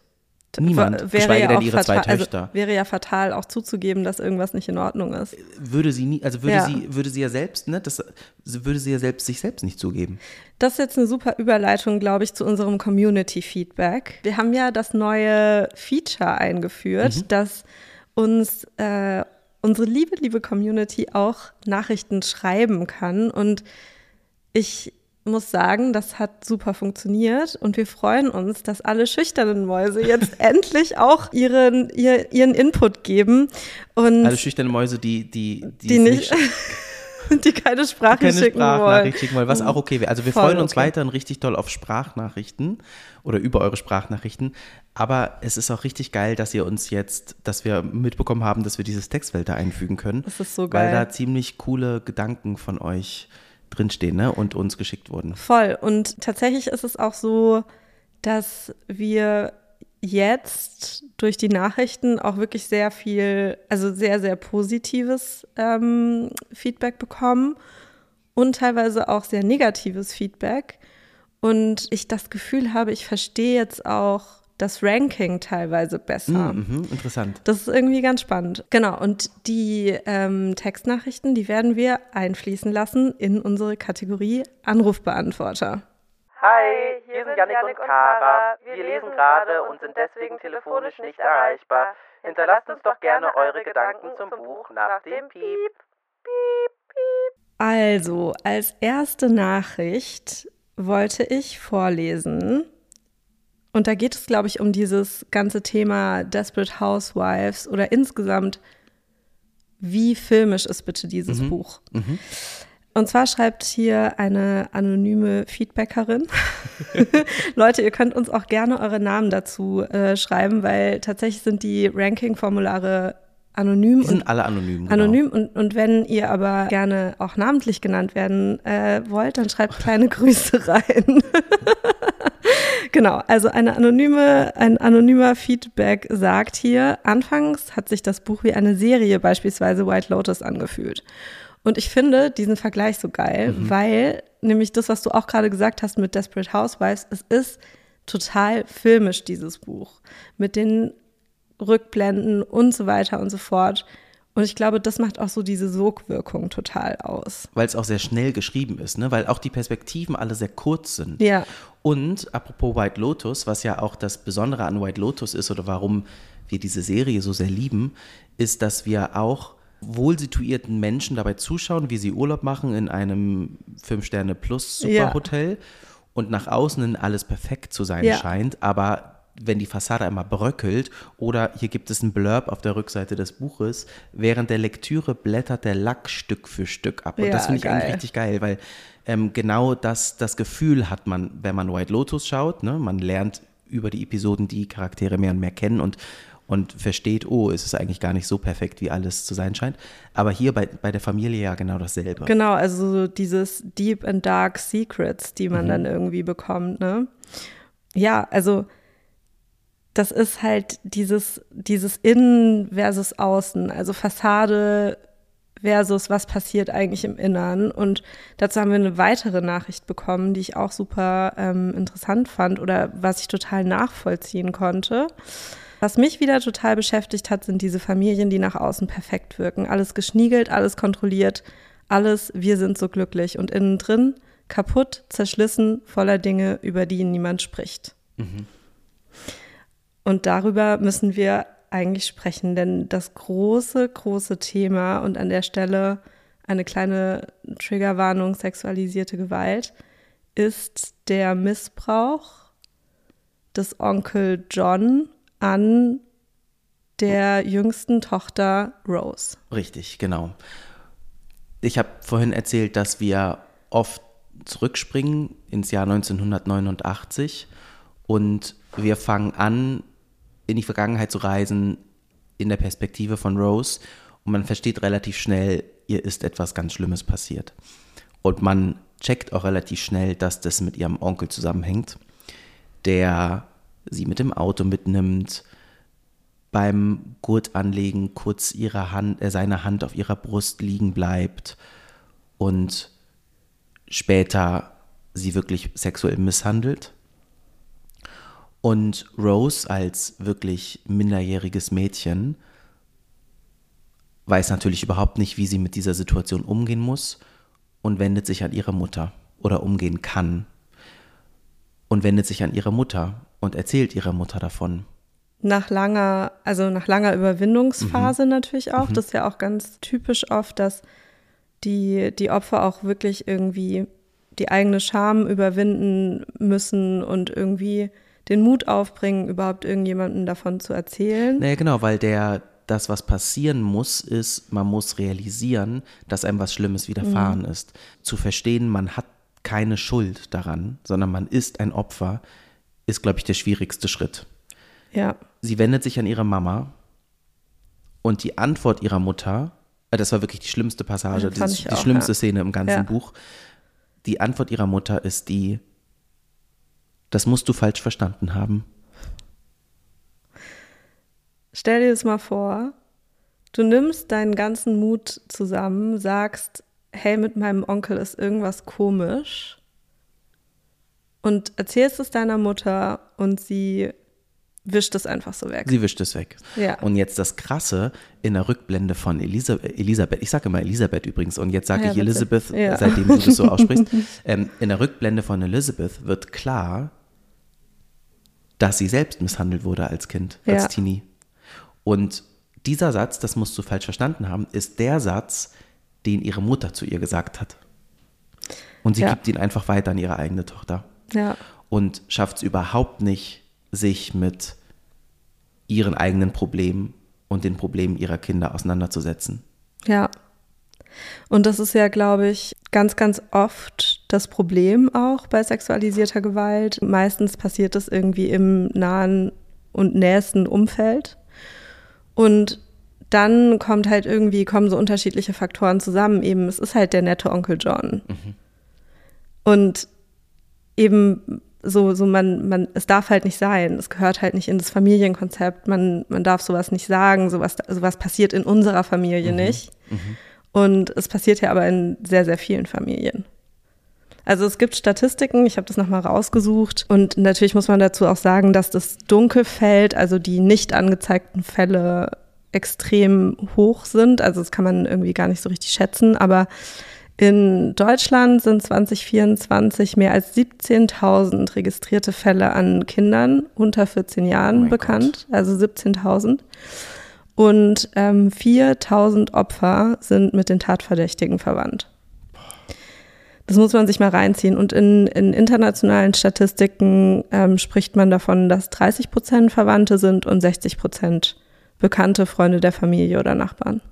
Niemand, wäre geschweige ja denn auch ihre zwei fatal, Töchter. Also wäre ja fatal, auch zuzugeben, dass irgendwas nicht in Ordnung ist. Würde sie nie, also würde Ja. sie, würde sie ja selbst, ne, das würde sie ja selbst sich selbst nicht zugeben. Das ist jetzt eine super Überleitung, glaube ich, zu unserem Community-Feedback. Wir haben ja das neue Feature eingeführt, Mhm. dass uns äh, unsere liebe, liebe Community auch Nachrichten schreiben kann. Und ich muss sagen, das hat super funktioniert und wir freuen uns, dass alle schüchternen Mäuse jetzt endlich auch ihren, ihr, ihren Input geben. Und Alle schüchterne Mäuse, die, die, die, die es nicht, die keine Sprache keine schicken Sprachnachricht wollen. schicken wollen, was auch okay wäre. Also wir Voll freuen uns okay. weiterhin richtig doll auf Sprachnachrichten oder über eure Sprachnachrichten, aber es ist auch richtig geil, dass ihr uns jetzt, dass wir mitbekommen haben, dass wir dieses Textfeld da einfügen können. Das ist so Weil geil. da ziemlich coole Gedanken von euch drinstehen, ne, und uns geschickt wurden. Voll. Und tatsächlich ist es auch so, dass wir jetzt durch die Nachrichten auch wirklich sehr viel, also sehr, sehr positives ähm, Feedback bekommen und teilweise auch sehr negatives Feedback. Und ich das Gefühl habe, ich verstehe jetzt auch das Ranking teilweise besser. Mhm, interessant. Das ist irgendwie ganz spannend. Genau, und die ähm, Textnachrichten, die werden wir einfließen lassen in unsere Kategorie Anrufbeantworter. Hi, hier sind Yannick und Kara. Wir lesen gerade und sind deswegen telefonisch nicht erreichbar. Hinterlasst uns doch gerne eure Gedanken zum Buch nach dem Piep. Piep, piep. Also, als erste Nachricht wollte ich vorlesen. Und da geht es, glaube ich, um dieses ganze Thema Desperate Housewives oder insgesamt, wie filmisch ist bitte dieses Mhm. Buch? Mhm. Und zwar schreibt hier eine anonyme Feedbackerin. Leute, ihr könnt uns auch gerne eure Namen dazu äh, schreiben, weil tatsächlich sind die Ranking-Formulare anonym. Die sind und alle anonym. Genau. Anonym und, und wenn ihr aber gerne auch namentlich genannt werden äh, wollt, dann schreibt kleine Grüße rein. Genau, also eine anonyme, ein anonymer Feedback sagt hier, anfangs hat sich das Buch wie eine Serie, beispielsweise White Lotus, angefühlt. Und ich finde diesen Vergleich so geil, Mhm. weil nämlich das, was du auch gerade gesagt hast mit Desperate Housewives, es ist total filmisch, dieses Buch. Mit den Rückblenden und so weiter und so fort. Und ich glaube, das macht auch so diese Sogwirkung total aus. Weil es auch sehr schnell geschrieben ist, ne? Weil auch die Perspektiven alle sehr kurz sind. Ja. Und apropos White Lotus, was ja auch das Besondere an White Lotus ist oder warum wir diese Serie so sehr lieben, ist, dass wir auch wohlsituierten Menschen dabei zuschauen, wie sie Urlaub machen in einem Fünf-Sterne-Plus-Superhotel und nach außen hin alles perfekt zu sein Ja. scheint, aber wenn die Fassade einmal bröckelt oder hier gibt es einen Blurb auf der Rückseite des Buches, während der Lektüre blättert der Lack Stück für Stück ab. Und Ja, das finde ich geil. eigentlich richtig geil, weil ähm, genau das, das Gefühl hat man, wenn man White Lotus schaut, ne? Man lernt über die Episoden die Charaktere mehr und mehr kennen und und versteht, oh, es ist eigentlich gar nicht so perfekt, wie alles zu sein scheint. Aber hier bei, bei der Familie ja genau dasselbe. Genau, also so dieses Deep and Dark Secrets, die man Mhm. dann irgendwie bekommt, ne? Ja, also das ist halt dieses, dieses Innen versus Außen, also Fassade versus was passiert eigentlich im Innern. Und dazu haben wir eine weitere Nachricht bekommen, die ich auch super ähm, interessant fand oder was ich total nachvollziehen konnte. Was mich wieder total beschäftigt hat, sind diese Familien, die nach außen perfekt wirken. Alles geschniegelt, alles kontrolliert, alles, wir sind so glücklich. Und innen drin kaputt, zerschlissen, voller Dinge, über die niemand spricht. Mhm. Und darüber müssen wir eigentlich sprechen, denn das große, große Thema und an der Stelle eine kleine Triggerwarnung, sexualisierte Gewalt, ist der Missbrauch des Onkel John an der jüngsten Tochter Rose. Richtig, genau. Ich habe vorhin erzählt, dass wir oft zurückspringen ins Jahr neunzehnhundertneunundachtzig und wir fangen an, in die Vergangenheit zu reisen in der Perspektive von Rose und man versteht relativ schnell, ihr ist etwas ganz Schlimmes passiert. Und man checkt auch relativ schnell, dass das mit ihrem Onkel zusammenhängt, der sie mit dem Auto mitnimmt, beim Gurtanlegen kurz ihre Hand, äh, seine Hand auf ihrer Brust liegen bleibt und später sie wirklich sexuell misshandelt. Und Rose als wirklich minderjähriges Mädchen weiß natürlich überhaupt nicht, wie sie mit dieser Situation umgehen muss und wendet sich an ihre Mutter oder umgehen kann und wendet sich an ihre Mutter und erzählt ihrer Mutter davon. Nach langer, also nach langer Überwindungsphase mhm. natürlich auch. Mhm. Das ist ja auch ganz typisch oft, dass die, die Opfer auch wirklich irgendwie die eigene Scham überwinden müssen und irgendwie den Mut aufbringen, überhaupt irgendjemandem davon zu erzählen. Naja, genau, weil der, das, was passieren muss, ist, man muss realisieren, dass einem was Schlimmes widerfahren mhm. ist. Zu verstehen, man hat keine Schuld daran, sondern man ist ein Opfer, ist, glaube ich, der schwierigste Schritt. Ja. Sie wendet sich an ihre Mama und die Antwort ihrer Mutter, das war wirklich die schlimmste Passage, die, die auch, schlimmste ja. Szene im ganzen ja. Buch. Die Antwort ihrer Mutter ist die, das musst du falsch verstanden haben. Stell dir das mal vor, du nimmst deinen ganzen Mut zusammen, sagst, hey, mit meinem Onkel ist irgendwas komisch und erzählst es deiner Mutter und sie wischt es einfach so weg. Sie wischt es weg. Ja. Und jetzt das Krasse in der Rückblende von Elisa- Elisabeth, ich sage immer Elisabeth übrigens und jetzt sage ja, ich bitte. Elizabeth, ja. seitdem du das so aussprichst, ähm, in der Rückblende von Elizabeth wird klar, dass sie selbst misshandelt wurde als Kind, als ja. Teenie. Und dieser Satz, das musst du falsch verstanden haben, ist der Satz, den ihre Mutter zu ihr gesagt hat. Und sie ja. gibt ihn einfach weiter an ihre eigene Tochter. Ja. Und schafft es überhaupt nicht, sich mit ihren eigenen Problemen und den Problemen ihrer Kinder auseinanderzusetzen. Ja. Und das ist ja, glaube ich, ganz, ganz oft das Problem auch bei sexualisierter Gewalt. Meistens passiert das irgendwie im nahen und nächsten Umfeld. Und dann kommt halt irgendwie, kommen so unterschiedliche Faktoren zusammen. Eben, es ist halt der nette Onkel John. Mhm. Und eben so, so man, man, es darf halt nicht sein. Es gehört halt nicht in das Familienkonzept. Man, man darf sowas nicht sagen. Sowas, sowas passiert in unserer Familie mhm. nicht. Mhm. Und es passiert ja aber in sehr, sehr vielen Familien. Also es gibt Statistiken, ich habe das nochmal rausgesucht. Und natürlich muss man dazu auch sagen, dass das Dunkelfeld, also die nicht angezeigten Fälle, extrem hoch sind. Also das kann man irgendwie gar nicht so richtig schätzen. Aber in Deutschland sind zwanzig vierundzwanzig mehr als siebzehntausend registrierte Fälle an Kindern unter vierzehn Jahren oh bekannt. Gott. Also siebzehntausend. Und ähm, viertausend Opfer sind mit den Tatverdächtigen verwandt. Das muss man sich mal reinziehen. Und in, in internationalen Statistiken ähm, spricht man davon, dass dreißig Prozent Verwandte sind und sechzig Prozent Bekannte, Freunde der Familie oder Nachbarn.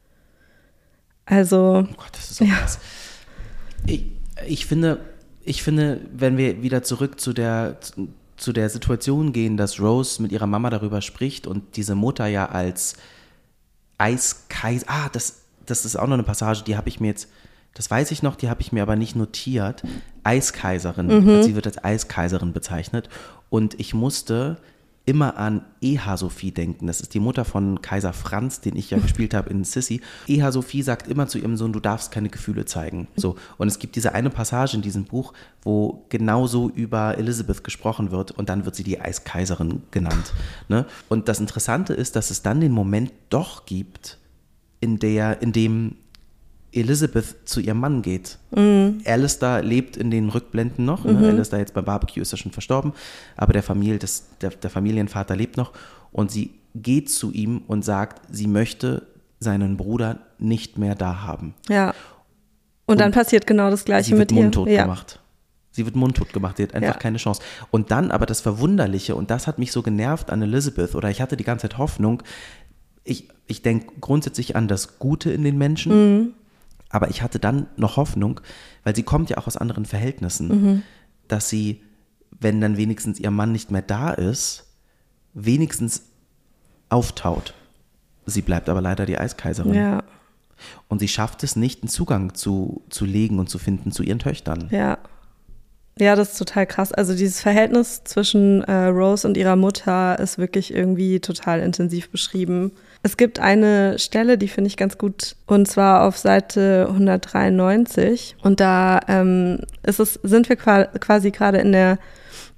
Also, oh Gott, das ist so ja. krass. Ich, ich finde, ich finde, wenn wir wieder zurück zu der, zu der Situation gehen, dass Rose mit ihrer Mama darüber spricht und diese Mutter ja als Eiskaiser, ah, das, das ist auch noch eine Passage, die habe ich mir jetzt, das weiß ich noch, die habe ich mir aber nicht notiert. Eiskaiserin, mhm. sie wird als Eiskaiserin bezeichnet und ich musste immer an Eha Sophie denken. Das ist die Mutter von Kaiser Franz, den ich ja gespielt habe in Sissy. Eha Sophie sagt immer zu ihrem Sohn, du darfst keine Gefühle zeigen. So. Und es gibt diese eine Passage in diesem Buch, wo genauso über Elizabeth gesprochen wird und dann wird sie die Eiskaiserin genannt. Ne? Und das Interessante ist, dass es dann den Moment doch gibt, in der, in dem Elizabeth zu ihrem Mann geht. Mhm. Alistair lebt in den Rückblenden noch. Mhm. Ne? Alistair jetzt beim Barbecue ist er schon verstorben, aber der, Familie, das, der, der Familienvater lebt noch und sie geht zu ihm und sagt, sie möchte seinen Bruder nicht mehr da haben. Ja. Und, und dann passiert genau das Gleiche mit ihr. Sie wird mundtot ja. gemacht. Sie wird mundtot gemacht, sie hat einfach ja. keine Chance. Und dann aber das Verwunderliche, und das hat mich so genervt an Elizabeth, oder ich hatte die ganze Zeit Hoffnung, ich, ich denke grundsätzlich an das Gute in den Menschen, mhm. aber ich hatte dann noch Hoffnung, weil sie kommt ja auch aus anderen Verhältnissen, mhm. dass sie, wenn dann wenigstens ihr Mann nicht mehr da ist, wenigstens auftaut. Sie bleibt aber leider die Eiskaiserin. Ja. Und sie schafft es nicht, einen Zugang zu, zu legen und zu finden zu ihren Töchtern. Ja. Ja, das ist total krass. Also dieses Verhältnis zwischen äh, Rose und ihrer Mutter ist wirklich irgendwie total intensiv beschrieben. Es gibt eine Stelle, die finde ich ganz gut, und zwar auf Seite hundertdreiundneunzig. Und da ähm, ist es, sind wir quasi gerade in der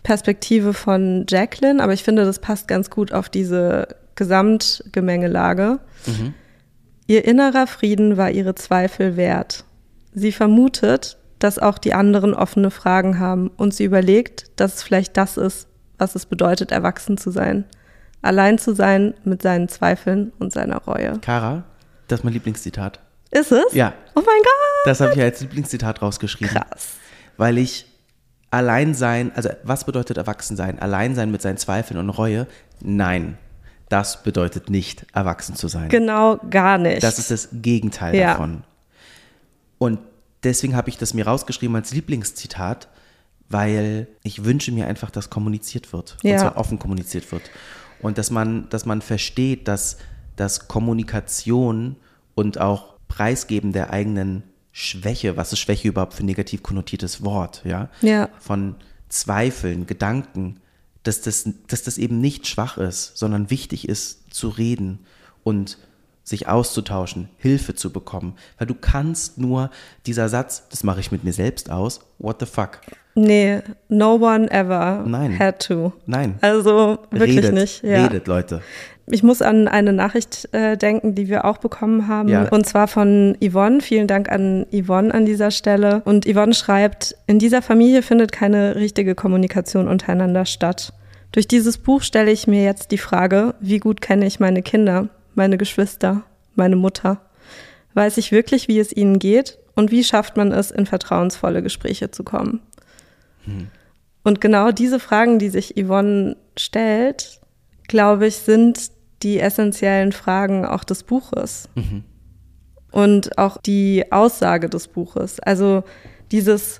Perspektive von Jacqueline, aber ich finde, das passt ganz gut auf diese Gesamtgemengelage. Mhm. Ihr innerer Frieden war ihre Zweifel wert. Sie vermutet, dass auch die anderen offene Fragen haben und sie überlegt, dass es vielleicht das ist, was es bedeutet, erwachsen zu sein. Allein zu sein mit seinen Zweifeln und seiner Reue. Kara, das ist mein Lieblingszitat. Ist es? Ja. Oh mein Gott! Das habe ich als Lieblingszitat rausgeschrieben. Krass. Weil ich allein sein, also was bedeutet erwachsen sein? Allein sein mit seinen Zweifeln und Reue? Nein, das bedeutet nicht, erwachsen zu sein. Genau, gar nicht. Das ist das Gegenteil ja. davon. Und deswegen habe ich das mir rausgeschrieben als Lieblingszitat, weil ich wünsche mir einfach, dass kommuniziert wird. Ja. Und zwar offen kommuniziert wird. Und dass man, dass man versteht, dass, dass Kommunikation und auch Preisgeben der eigenen Schwäche, was ist Schwäche überhaupt für ein negativ konnotiertes Wort, ja? Ja. Von Zweifeln, Gedanken, dass das, dass das eben nicht schwach ist, sondern wichtig ist zu reden und sich auszutauschen, Hilfe zu bekommen. Weil du kannst nur, dieser Satz, das mache ich mit mir selbst aus, what the fuck? Nee, no one ever Nein. had to. Nein. Also wirklich redet, nicht. Ja. Redet, Leute. Ich muss an eine Nachricht äh, denken, die wir auch bekommen haben, ja. und zwar von Yvonne. Vielen Dank an Yvonne an dieser Stelle. Und Yvonne schreibt, in dieser Familie findet keine richtige Kommunikation untereinander statt. Durch dieses Buch stelle ich mir jetzt die Frage, wie gut kenne ich meine Kinder, meine Geschwister, meine Mutter? Weiß ich wirklich, wie es ihnen geht und wie schafft man es, in vertrauensvolle Gespräche zu kommen? Hm. Und genau diese Fragen, die sich Yvonne stellt, glaube ich, sind die essentiellen Fragen auch des Buches. Mhm. Und auch die Aussage des Buches. Also dieses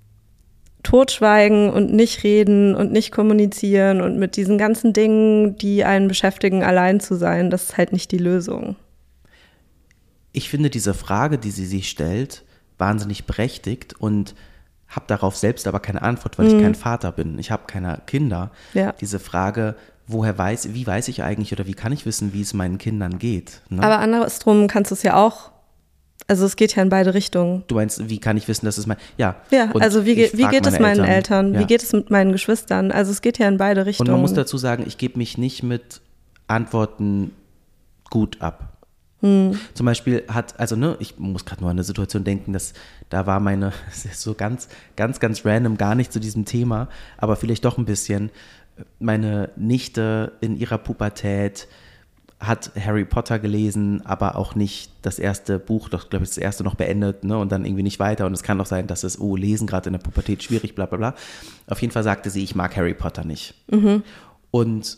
Totschweigen und nicht reden und nicht kommunizieren und mit diesen ganzen Dingen, die einen beschäftigen, allein zu sein, das ist halt nicht die Lösung. Ich finde diese Frage, die sie sich stellt, wahnsinnig berechtigt und habe darauf selbst aber keine Antwort, weil mhm. ich kein Vater bin. Ich habe keine Kinder. Ja. Diese Frage, woher weiß, wie weiß ich eigentlich oder wie kann ich wissen, wie es meinen Kindern geht? Ne? Aber andersrum kannst du es ja auch, also es geht ja in beide Richtungen. Du meinst, wie kann ich wissen, dass es mein, ja. Ja, und also wie, ge- wie geht es meinen Eltern, Eltern? Ja. Wie geht es mit meinen Geschwistern? Also es geht ja in beide Richtungen. Und man muss dazu sagen, ich gebe mich nicht mit Antworten gut ab. Hm. Zum Beispiel hat, also ne, ich muss gerade nur an eine Situation denken, dass da war meine, das ist so ganz, ganz, ganz random, gar nicht zu diesem Thema, aber vielleicht doch ein bisschen, meine Nichte in ihrer Pubertät hat Harry Potter gelesen, aber auch nicht das erste Buch, doch glaube ich das erste noch beendet, ne, und dann irgendwie nicht weiter und es kann doch sein, dass es, oh, lesen gerade in der Pubertät schwierig, bla bla bla. Auf jeden Fall sagte sie, ich mag Harry Potter nicht. Mhm. Und,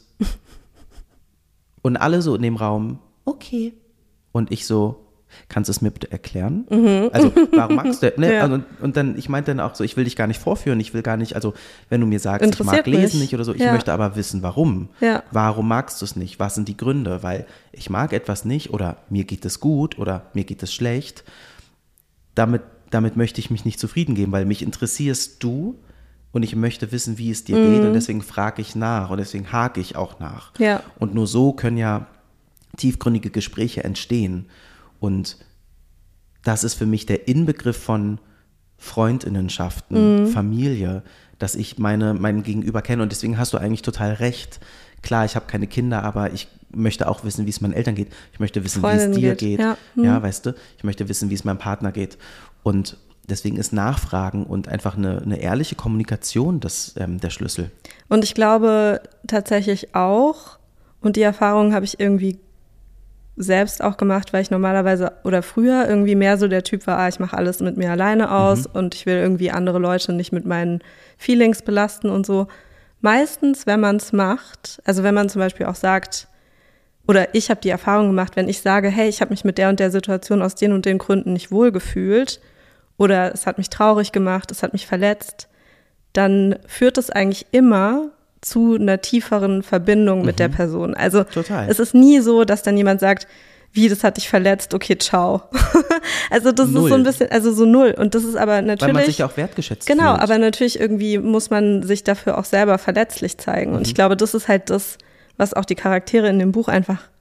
und alle so in dem Raum, okay. Und ich so, kannst du es mir bitte erklären? Mhm. Also, warum magst du, ne? Ja. Und, und dann, ich meinte dann auch so, ich will dich gar nicht vorführen, ich will gar nicht, also, wenn du mir sagst, ich mag lesen mich. nicht oder so, ich ja. möchte aber wissen, warum. Ja. Warum magst du es nicht? Was sind die Gründe? Weil ich mag etwas nicht oder mir geht es gut oder mir geht es schlecht. Damit, damit möchte ich mich nicht zufrieden geben, weil mich interessierst du und ich möchte wissen, wie es dir mhm. geht und deswegen frage ich nach und deswegen hake ich auch nach. Ja. Und nur so können ja tiefgründige Gespräche entstehen. Und das ist für mich der Inbegriff von Freundinnenschaften, mhm. Familie, dass ich meine, mein Gegenüber kenne. Und deswegen hast du eigentlich total recht. Klar, ich habe keine Kinder, aber ich möchte auch wissen, wie es meinen Eltern geht. Ich möchte wissen, Freundin wie es dir geht. geht. Ja. Mhm. ja, weißt du? Ich möchte wissen, wie es meinem Partner geht. Und deswegen ist Nachfragen und einfach eine, eine ehrliche Kommunikation das, ähm, der Schlüssel. Und ich glaube tatsächlich auch, und die Erfahrung habe ich irgendwie selbst auch gemacht, weil ich normalerweise oder früher irgendwie mehr so der Typ war, ah, ich mache alles mit mir alleine aus mhm. und ich will irgendwie andere Leute nicht mit meinen Feelings belasten und so. Meistens, wenn man es macht, also wenn man zum Beispiel auch sagt, oder ich habe die Erfahrung gemacht, wenn ich sage, hey, ich habe mich mit der und der Situation aus den und den Gründen nicht wohlgefühlt oder es hat mich traurig gemacht, es hat mich verletzt, dann führt es eigentlich immer zu einer tieferen Verbindung mit mhm. der Person. Also Total. Es ist nie so, dass dann jemand sagt, wie, das hat dich verletzt, okay, ciao. Also das null. Ist so ein bisschen, also so null. Und das ist aber natürlich. Weil man sich ja auch wertgeschätzt Genau, fühlt. Aber natürlich irgendwie muss man sich dafür auch selber verletzlich zeigen. Mhm. Und ich glaube, das ist halt das, was auch die Charaktere in dem Buch einfach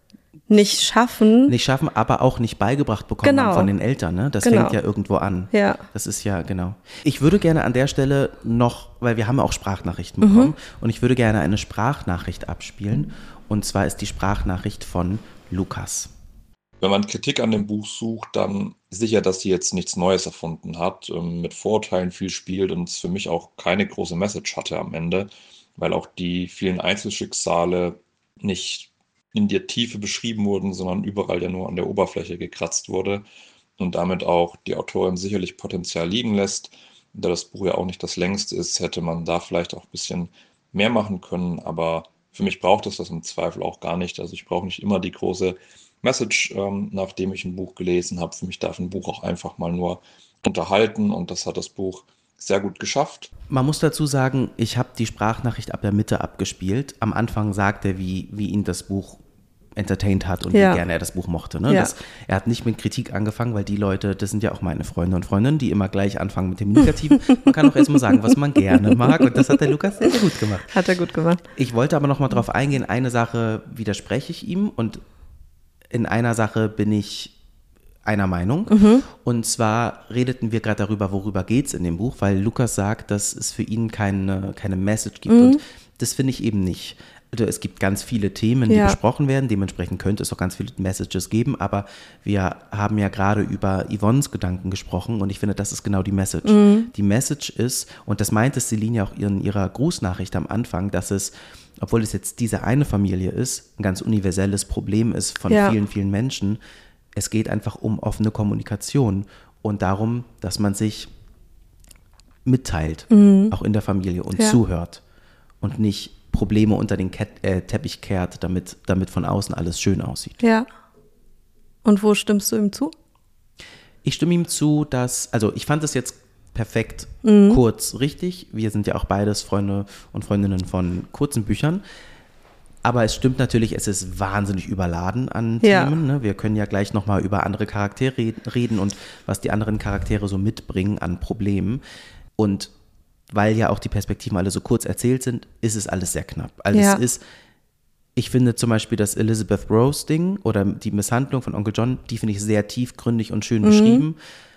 nicht schaffen. Nicht schaffen, aber auch nicht beigebracht bekommen Genau. haben von den Eltern. Ne? Das Genau. fängt ja irgendwo an. Ja. Das ist ja, genau. Ich würde gerne an der Stelle noch, weil wir haben ja auch Sprachnachrichten bekommen, Mhm. und ich würde gerne eine Sprachnachricht abspielen. Und zwar ist die Sprachnachricht von Lukas. Wenn man Kritik an dem Buch sucht, dann sicher, dass sie jetzt nichts Neues erfunden hat, ähm, mit Vorurteilen viel spielt und es für mich auch keine große Message hatte am Ende, weil auch die vielen Einzelschicksale nicht in der Tiefe beschrieben wurden, sondern überall ja nur an der Oberfläche gekratzt wurde und damit auch die Autorin sicherlich Potenzial liegen lässt. Da das Buch ja auch nicht das längste ist, hätte man da vielleicht auch ein bisschen mehr machen können, aber für mich braucht es das im Zweifel auch gar nicht. Also ich brauche nicht immer die große Message, ähm, nachdem ich ein Buch gelesen habe. Für mich darf ein Buch auch einfach mal nur unterhalten und das hat das Buch sehr gut geschafft. Man muss dazu sagen, ich habe die Sprachnachricht ab der Mitte abgespielt. Am Anfang sagt er, wie, wie ihn das Buch entertained hat und Ja. wie gerne er das Buch mochte. Ne? Ja. Das, er hat nicht mit Kritik angefangen, weil die Leute, das sind ja auch meine Freunde und Freundinnen, die immer gleich anfangen mit dem Negativen. Man kann auch erstmal sagen, was man gerne mag, und das hat der Lukas sehr, sehr gut gemacht. Hat er gut gemacht. Ich wollte aber noch mal drauf eingehen, eine Sache widerspreche ich ihm und in einer Sache bin ich einer Meinung. Mhm. Und zwar redeten wir gerade darüber, worüber geht es in dem Buch, weil Lukas sagt, dass es für ihn keine, keine Message gibt. Mhm. Und das finde ich eben nicht. Also es gibt ganz viele Themen, die Ja. besprochen werden. Dementsprechend könnte es auch ganz viele Messages geben. Aber wir haben ja gerade über Yvonnes Gedanken gesprochen und ich finde, das ist genau die Message. Mhm. Die Message ist, und das meinte Celine ja auch in ihrer Grußnachricht am Anfang, dass es, obwohl es jetzt diese eine Familie ist, ein ganz universelles Problem ist von Ja. vielen, vielen Menschen. Es geht einfach um offene Kommunikation und darum, dass man sich mitteilt, auch in der Familie und Ja. zuhört und nicht Probleme unter den Ket- äh, Teppich kehrt, damit, damit von außen alles schön aussieht. Ja. Und wo stimmst du ihm zu? Ich stimme ihm zu, dass, also ich fand es jetzt perfekt, Mhm. kurz, richtig. Wir sind ja auch beides Freunde und Freundinnen von kurzen Büchern. Aber es stimmt natürlich, es ist wahnsinnig überladen an Ja. Themen. Ne? Wir können ja gleich nochmal über andere Charaktere reden und was die anderen Charaktere so mitbringen an Problemen. Und weil ja auch die Perspektiven alle so kurz erzählt sind, ist es alles sehr knapp. Also Ja. es ist, ich finde zum Beispiel das Elizabeth Rose Ding oder die Misshandlung von Onkel John, die finde ich sehr tiefgründig und schön beschrieben.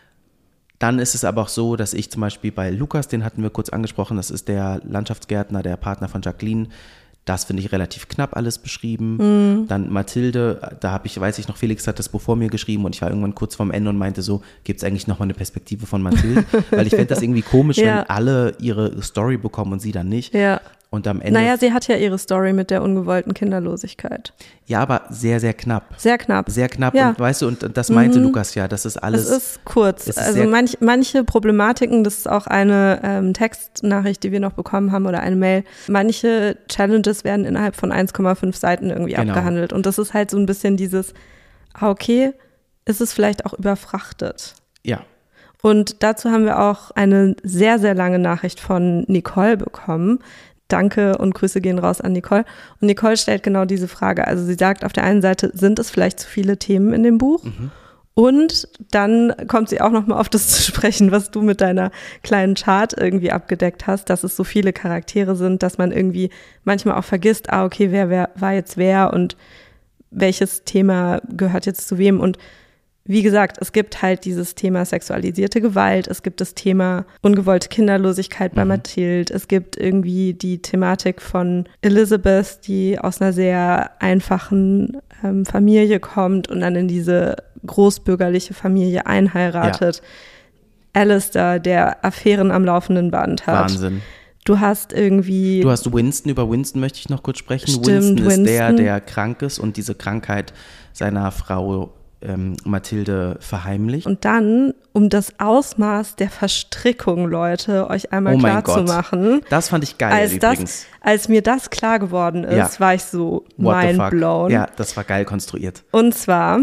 Dann ist es aber auch so, dass ich zum Beispiel bei Lukas, den hatten wir kurz angesprochen, das ist der Landschaftsgärtner, der Partner von Jacqueline. Das finde ich relativ knapp alles beschrieben. Dann Mathilde, da habe ich, weiß ich noch, Felix hat das Buch vor mir geschrieben und ich war irgendwann kurz vorm Ende und meinte so, gibt es eigentlich nochmal eine Perspektive von Mathilde? Weil ich fände das irgendwie komisch, Ja. wenn alle ihre Story bekommen und sie dann nicht. Ja. Und am Ende, Naja, sie hat ja ihre Story mit der ungewollten Kinderlosigkeit. ja, aber sehr, sehr knapp. Sehr knapp. Sehr knapp Ja. und weißt du, und das meinte Lukas ja, das ist alles. Es ist kurz. es ist also sehr- manch, manche Problematiken, das ist auch eine ähm, Textnachricht, die wir noch bekommen haben oder eine Mail. Manche Challenges werden innerhalb von eins Komma fünf Seiten irgendwie Genau. abgehandelt. Und das ist halt so ein bisschen dieses, ah, okay, ist es vielleicht auch überfrachtet. Ja. Und dazu haben wir auch eine sehr, sehr lange Nachricht von Nicole bekommen. Danke und Grüße gehen raus an Nicole. Und Nicole stellt genau diese Frage. Also sie sagt auf der einen Seite, sind es vielleicht zu viele Themen in dem Buch? Und dann kommt sie auch nochmal auf das zu sprechen, was du mit deiner kleinen Chart irgendwie abgedeckt hast, dass es so viele Charaktere sind, dass man irgendwie manchmal auch vergisst, ah, okay, wer, wer war jetzt wer und welches Thema gehört jetzt zu wem. Und wie gesagt, es gibt halt dieses Thema sexualisierte Gewalt, es gibt das Thema ungewollte Kinderlosigkeit bei Mathilde, es gibt irgendwie die Thematik von Elizabeth, die aus einer sehr einfachen ähm, Familie kommt und dann in diese großbürgerliche Familie einheiratet. Alistair, der Affären am laufenden Band hat. Wahnsinn. Du hast irgendwie Du hast Winston, über Winston möchte ich noch kurz sprechen. Stimmt, Winston ist Winston. der, der krank ist und diese Krankheit seiner Frau ähm, Mathilde verheimlicht. Und dann, um das Ausmaß der Verstrickung, Leute, euch einmal Oh mein klar zu Gott. machen. Das fand ich geil Als, übrigens. das, als mir das klar geworden ist, Ja. war ich so What the fuck? mindblown. Ja, das war geil konstruiert. Und zwar,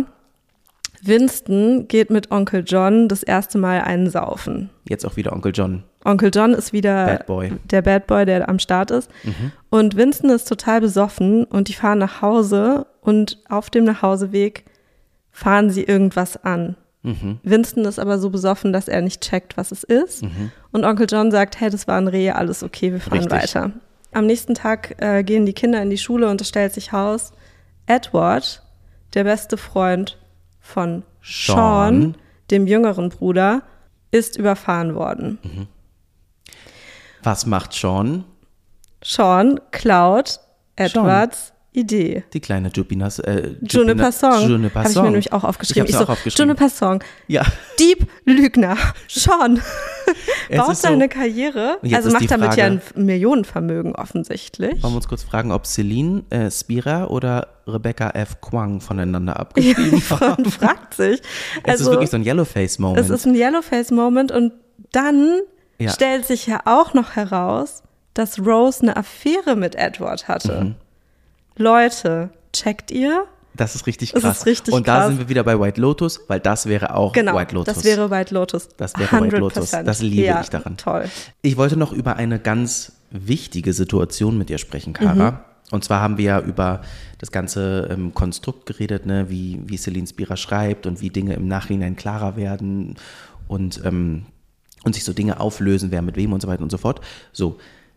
Winston geht mit Onkel John das erste Mal einen saufen. Jetzt auch wieder Onkel John. Onkel John ist wieder Bad Boy. der Bad Boy, der am Start ist. Und Winston ist total besoffen und die fahren nach Hause und auf dem Nachhauseweg fahren sie irgendwas an. Winston ist aber so besoffen, dass er nicht checkt, was es ist. Und Onkel John sagt, hey, das war ein Reh, alles okay, wir fahren Richtig. weiter. Am nächsten Tag äh, gehen die Kinder in die Schule und es stellt sich raus, Edward der beste Freund von Sean, Sean. dem jüngeren Bruder, ist überfahren worden. Mhm. Was macht Sean? Sean klaut Edwards Idee. Die kleine Jupinas, äh, Juniper Song. Juniper Habe ich Song. mir nämlich auch aufgeschrieben. Ich Ich, hab's so, auch aufgeschrieben. Juniper Song. Ja. Dieb, Lügner. Sean Es baut ist so- seine Karriere. Und jetzt Also ist macht die damit ja ein Frage- Millionenvermögen offensichtlich. Wollen wir uns kurz fragen, ob Celine äh, Spira oder Rebecca F. Kwang voneinander abgeschrieben haben? Man fragt sich. Es ist Also, wirklich so ein Yellowface-Moment. es ist ein Yellowface-Moment und dann Ja. stellt sich ja auch noch heraus, dass Rose eine Affäre mit Edward hatte. Mhm. Leute, checkt ihr? Das ist richtig Das krass. ist richtig Und da krass. sind wir wieder bei White Lotus, weil das wäre auch Genau, White Lotus. das wäre White Lotus. Das wäre White hundert Lotus. Prozent. Das liebe ja, ich daran. Toll. Ich wollte noch über eine ganz wichtige Situation mit dir sprechen, Cara. Mhm. Und zwar haben wir ja über das ganze ähm, Konstrukt geredet, ne? wie, wie Celine Spira schreibt und wie Dinge im Nachhinein klarer werden und, ähm, und sich so Dinge auflösen, wer mit wem und so weiter und so fort. So,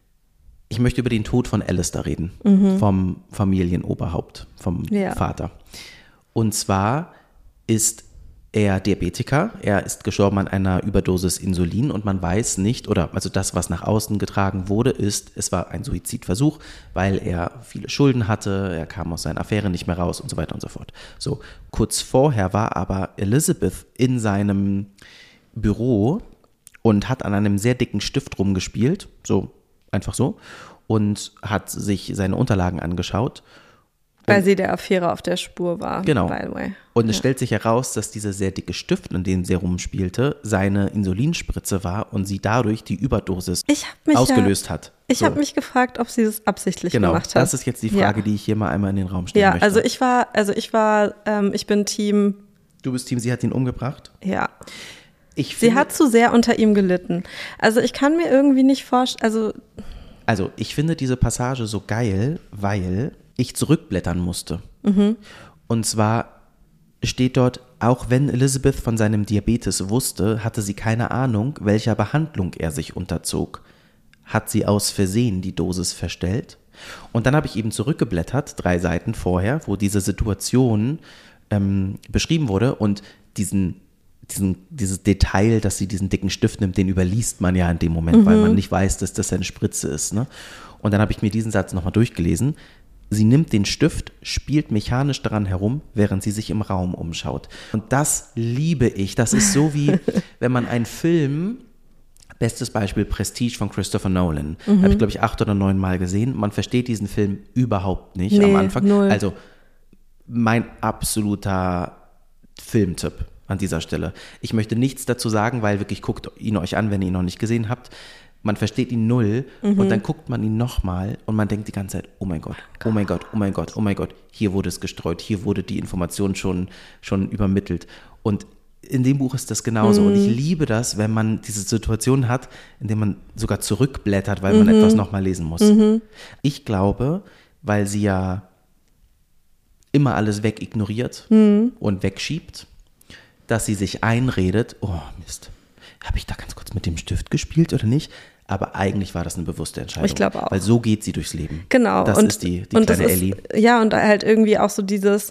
ich möchte über den Tod von Alistair reden, vom Familienoberhaupt, vom Ja. Vater. Und zwar ist er Diabetiker, er ist gestorben an einer Überdosis Insulin und man weiß nicht, oder also das, was nach außen getragen wurde, ist, es war ein Suizidversuch, weil er viele Schulden hatte, er kam aus seiner Affäre nicht mehr raus und so weiter und so fort. So, kurz vorher war aber Elizabeth in seinem Büro und hat an einem sehr dicken Stift rumgespielt, so einfach so, und hat sich seine Unterlagen angeschaut. Weil sie der Affäre auf der Spur war, Genau. by the way. Und es stellt sich heraus, dass dieser sehr dicke Stift, an dem sie rumspielte, seine Insulinspritze war und sie dadurch die Überdosis Ich hab mich ausgelöst ja, hat. Ich So. habe mich gefragt, ob sie das absichtlich Genau, gemacht hat. das ist jetzt die Frage, ja. die ich hier mal einmal in den Raum stellen Ja, möchte. also ich war, also ich war, ähm, ich bin Team, du bist Team, sie hat ihn umgebracht? ja. Ich Sie finde, hat zu sehr unter ihm gelitten. Also ich kann mir irgendwie nicht vorstellen, also Also ich finde diese Passage so geil, weil ich zurückblättern musste. Mhm. Und zwar steht dort, auch wenn Elizabeth von seinem Diabetes wusste, hatte sie keine Ahnung, welcher Behandlung er sich unterzog. Hat sie aus Versehen die Dosis verstellt? Und dann habe ich eben zurückgeblättert, drei Seiten vorher, wo diese Situation ähm, beschrieben wurde und diesen, diesen, dieses Detail, dass sie diesen dicken Stift nimmt, den überliest man ja in dem Moment, Mhm. weil man nicht weiß, dass das eine Spritze ist. Ne? Und dann habe ich mir diesen Satz nochmal durchgelesen. Sie nimmt den Stift, spielt mechanisch daran herum, während sie sich im Raum umschaut. Und das liebe ich. Das ist so wie, wenn man einen Film, bestes Beispiel Prestige von Christopher Nolan, Mhm. habe ich glaube ich acht oder neun Mal gesehen. Man versteht diesen Film überhaupt nicht Nee, am Anfang. null. Also mein absoluter Filmtipp an dieser Stelle. Ich möchte nichts dazu sagen, weil wirklich guckt ihn euch an, wenn ihr ihn noch nicht gesehen habt. Man versteht ihn null Mhm. und dann guckt man ihn nochmal und man denkt die ganze Zeit, oh mein Gott, oh mein Gott, oh mein Gott, oh mein Gott, hier wurde es gestreut, hier wurde die Information schon, schon übermittelt. Und in dem Buch ist das genauso. Mhm. Und ich liebe das, wenn man diese Situation hat, in der man sogar zurückblättert, weil Mhm. man etwas nochmal lesen muss. Ich glaube, weil sie ja immer alles wegignoriert Mhm. und wegschiebt, dass sie sich einredet, oh Mist, habe ich da ganz kurz mit dem Stift gespielt oder nicht? Aber eigentlich war das eine bewusste Entscheidung. Ich glaube auch. Weil so geht sie durchs Leben. Genau. Das und, ist die, die und das kleine ist, Ellie. Ja, und halt irgendwie auch so dieses,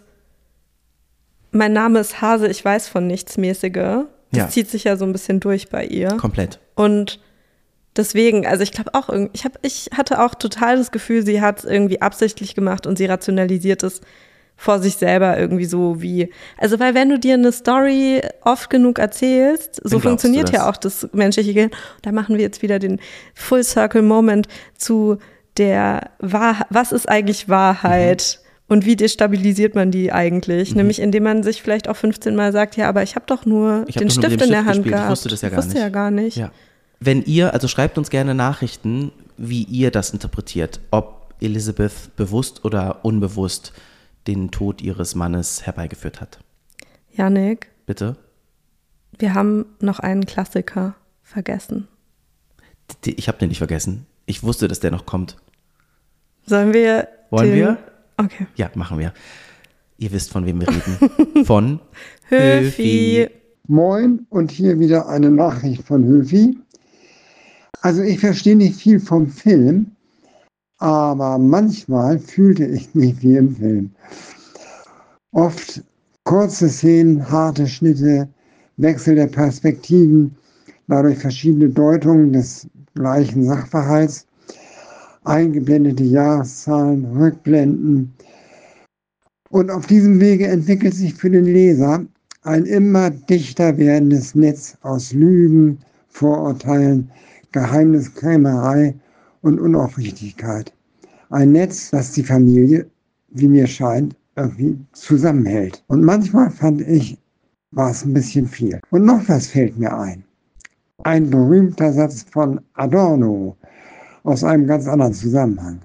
mein Name ist Hase, ich weiß von nichts mäßige. Das Ja. zieht sich ja so ein bisschen durch bei ihr. Komplett. Und deswegen, also ich glaube auch, irgendwie- ich, hab, ich hatte auch total das Gefühl, sie hat es irgendwie absichtlich gemacht und sie rationalisiert es vor sich selber irgendwie so wie, also weil wenn du dir eine Story oft genug erzählst, so glaubst funktioniert du ja das. auch das menschliche Gehirn. Da machen wir jetzt wieder den Full Circle Moment zu der Wahrheit, was ist eigentlich Wahrheit? Mhm. Und wie destabilisiert man die eigentlich? Nämlich indem man sich vielleicht auch fünfzehn Mal sagt, ja, aber ich habe doch nur Ich hab den doch nur mit Stift dem in der Stift Hand gespielt. Ich gehabt. wusste das ja gar wusste nicht. ja gar nicht. Ja. Wenn ihr, also schreibt uns gerne Nachrichten, wie ihr das interpretiert, ob Elizabeth bewusst oder unbewusst den Tod ihres Mannes herbeigeführt hat. Janik, Bitte? wir haben noch einen Klassiker vergessen. Die- Ich habe den nicht vergessen. Ich wusste, dass der noch kommt. Sollen wir Wollen den, wir? Okay. Ja, machen wir. Ihr wisst, von wem wir reden. Von Höfi. Moin und hier wieder eine Nachricht von Höfi. Also ich verstehe nicht viel vom Film, aber manchmal fühlte ich mich wie im Film. Oft kurze Szenen, harte Schnitte, Wechsel der Perspektiven, dadurch verschiedene Deutungen des gleichen Sachverhalts, eingeblendete Jahreszahlen, Rückblenden. Und auf diesem Wege entwickelt sich für den Leser ein immer dichter werdendes Netz aus Lügen, Vorurteilen, Geheimniskrämerei und Unaufrichtigkeit. Ein Netz, das die Familie, wie mir scheint, irgendwie zusammenhält. Und manchmal fand ich, war es ein bisschen viel. Und noch was fällt mir ein. Ein berühmter Satz von Adorno aus einem ganz anderen Zusammenhang.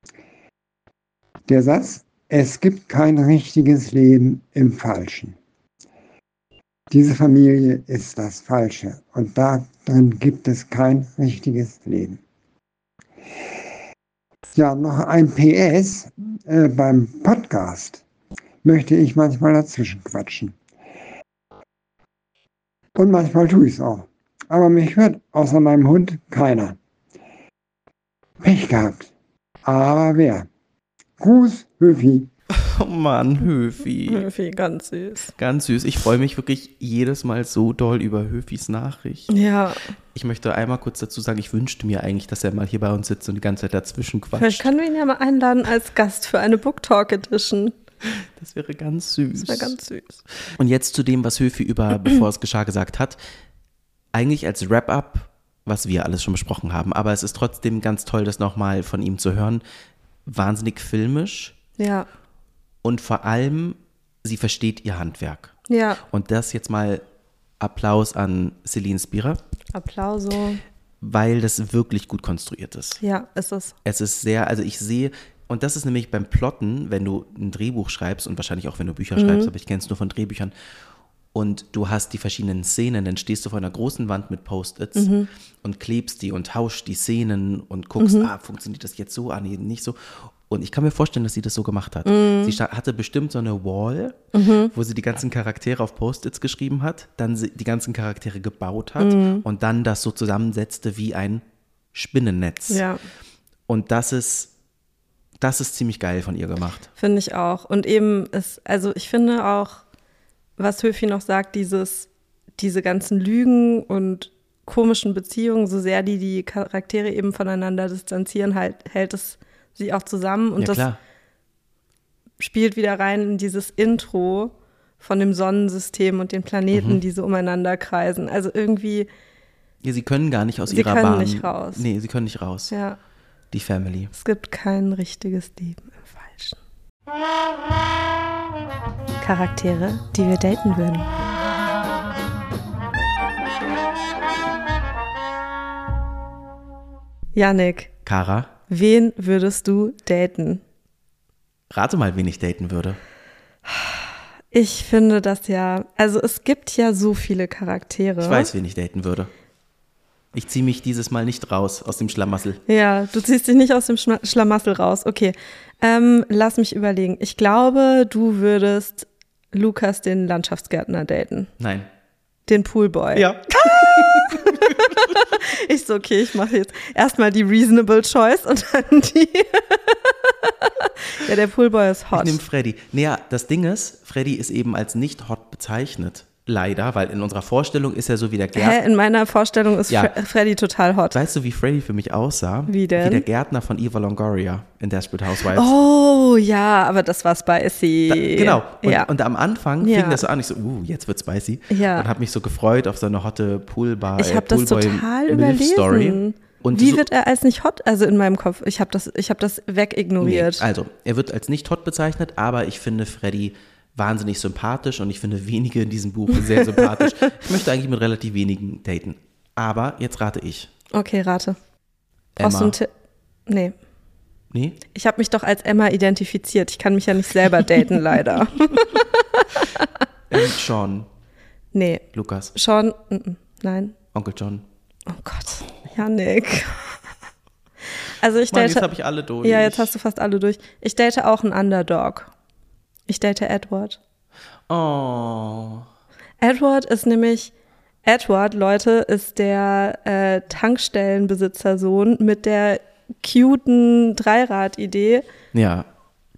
Der Satz, es gibt kein richtiges Leben im Falschen. Diese Familie ist das Falsche und darin gibt es kein richtiges Leben. Ja, noch ein P S. Äh, beim Podcast möchte ich manchmal dazwischen quatschen. Und manchmal tue ich es auch. Aber mich hört außer meinem Hund keiner. Pech gehabt. Aber wer? Gruß, Höfi. Oh Mann, Höfi. Höfi, ganz süß. Ganz süß. Ich freue mich wirklich jedes Mal so doll über Höfis Nachricht. Ja. Ich möchte einmal kurz dazu sagen, ich wünschte mir eigentlich, dass er mal hier bei uns sitzt und die ganze Zeit dazwischen quatscht. Vielleicht können wir ihn ja mal einladen als Gast für eine Book Talk Edition. Das wäre ganz süß. Das wäre ganz süß. Und jetzt zu dem, was Höfi über Bevor es geschah gesagt hat. Eigentlich als Wrap-up, was wir alles schon besprochen haben. Aber es ist trotzdem ganz toll, das nochmal von ihm zu hören. Wahnsinnig filmisch. Ja. Und vor allem, sie versteht ihr Handwerk. Ja. Und das jetzt mal Applaus an Celine Spira. Applauso. Weil das wirklich gut konstruiert ist. Ja, ist es. Es ist sehr, also ich sehe, und das ist nämlich beim Plotten, wenn du ein Drehbuch schreibst und wahrscheinlich auch wenn du Bücher mhm. schreibst, aber ich kenne es nur von Drehbüchern, und du hast die verschiedenen Szenen, dann stehst du vor einer großen Wand mit Post-its mhm. und klebst die und tauscht die Szenen und guckst, mhm. ah, funktioniert das jetzt so, ah, nee, nicht so. Und ich kann mir vorstellen, dass sie das so gemacht hat. Mhm. Sie hatte bestimmt so eine Wall, mhm. wo sie die ganzen Charaktere auf Post-its geschrieben hat, dann die ganzen Charaktere gebaut hat mhm. und dann das so zusammensetzte wie ein Spinnennetz. Ja. Und das ist, das ist ziemlich geil von ihr gemacht. Finde ich auch. Und eben ist, also ich finde auch, was Höfi noch sagt, dieses, diese ganzen Lügen und komischen Beziehungen, so sehr die die Charaktere eben voneinander distanzieren, halt, hält es sie auch zusammen. Und ja, das klar. spielt wieder rein in dieses Intro von dem Sonnensystem und den Planeten, mhm. die so umeinander kreisen. Also irgendwie. Ja, sie können gar nicht aus sie ihrer können Bahn. nicht raus. Nee, sie können nicht raus. Ja. Die Family. Es gibt kein richtiges Leben im Falschen. Charaktere, die wir daten würden. Yannick. Kara. Wen würdest du daten? Rate mal, wen ich daten würde. Ich finde das ja, also es gibt ja so viele Charaktere. Ich weiß, wen ich daten würde. Ich ziehe mich dieses Mal nicht raus aus dem Schlamassel. Ja, du ziehst dich nicht aus dem Schma- Schlamassel raus. Okay, ähm, lass mich überlegen. Ich glaube, du würdest Lukas, den Landschaftsgärtner, daten. Nein. Den Poolboy. Ja. Ich so, okay, ich mache jetzt erstmal die reasonable choice und dann die. Ja, der Poolboy ist hot. Ich nehme Freddy. Naja, das Ding ist, Freddy ist eben als nicht hot bezeichnet. Leider, weil in unserer Vorstellung ist er so wie der Gärtner. Hä, in meiner Vorstellung ist ja. Fre- Freddy total hot. Weißt du, wie Freddy für mich aussah? Wie denn? Wie der Gärtner von Eva Longoria in Desperate Housewives. Oh, ja, aber das war spicy. Da, genau. Und, ja. und am Anfang ja. fing das so an, ich so, uh, jetzt wird spicy. Ja. Und habe mich so gefreut auf so eine hotte Poolbar. Ich habe äh, das total überlesen. Story. Und wie so, wird er als nicht hot, also in meinem Kopf, ich habe das, ich hab das wegignoriert. Nee, also, er wird als nicht hot bezeichnet, aber ich finde Freddy wahnsinnig sympathisch und ich finde wenige in diesem Buch sehr sympathisch. Ich möchte eigentlich mit relativ wenigen daten. Aber jetzt rate ich. Okay, rate. Brauchst Emma. du einen Tipp? Nee. Nee? Ich habe mich doch als Emma identifiziert. Ich kann mich ja nicht selber daten, leider. ähm, Sean. Nee. Lukas. Sean, n-n, nein. Onkel John. Oh Gott, Yannick. Also ich Mann, date. jetzt habe ich alle durch. Ja, jetzt hast du fast alle durch. Ich date auch einen Underdog. Ich date Edward. Oh. Edward ist nämlich, Edward, Leute, ist der äh, Tankstellenbesitzersohn mit der cuten Dreirad-Idee, Ja.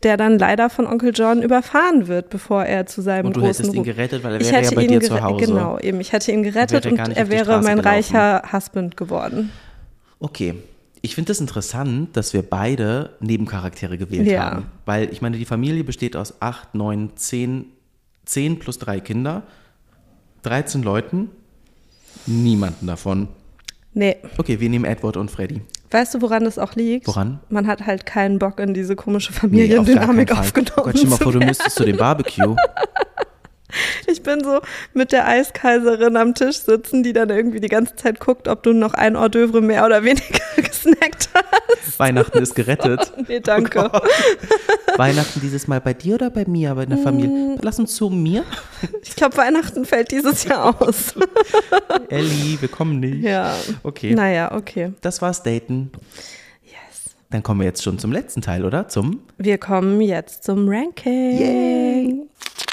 der dann leider von Onkel John überfahren wird, bevor er zu seinem Und du großen hättest ihn Ruf- gerettet, weil er Ich wäre ja hätte bei ihn dir gere- zu Hause. Genau, eben. Ich hätte ihn gerettet Wäre gar und nicht er auf die wäre Straße mein gelaufen. reicher Husband geworden. Okay. Ich finde es das interessant, dass wir beide Nebencharaktere gewählt Ja. haben. Weil ich meine, die Familie besteht aus acht, neun, zehn, zehn plus drei Kinder, dreizehn Leuten, niemanden davon. Nee. Okay, wir nehmen Edward und Freddy. Weißt du, woran das auch liegt? Woran? Man hat halt keinen Bock, in diese komische Nee, auf gar Familiendynamik keinen Fall. aufgenommen Oh Gott, stell dir mal zu vor, du werden. müsstest zu dem Barbecue. Ich bin so mit der Eiskaiserin am Tisch sitzen, die dann irgendwie die ganze Zeit guckt, ob du noch ein Hors d'oeuvre mehr oder weniger gesnackt hast. Weihnachten ist gerettet. Nee, danke. Oh Gott. Weihnachten dieses Mal bei dir oder bei mir, bei der Mm. Familie? Lass uns zu mir. Ich glaube, Weihnachten fällt dieses Jahr aus. Ellie, wir kommen nicht. Ja. Okay, Naja, okay. das war's Daten. Yes. Dann kommen wir jetzt schon zum letzten Teil, oder? Zum Wir kommen jetzt zum Ranking. Yay.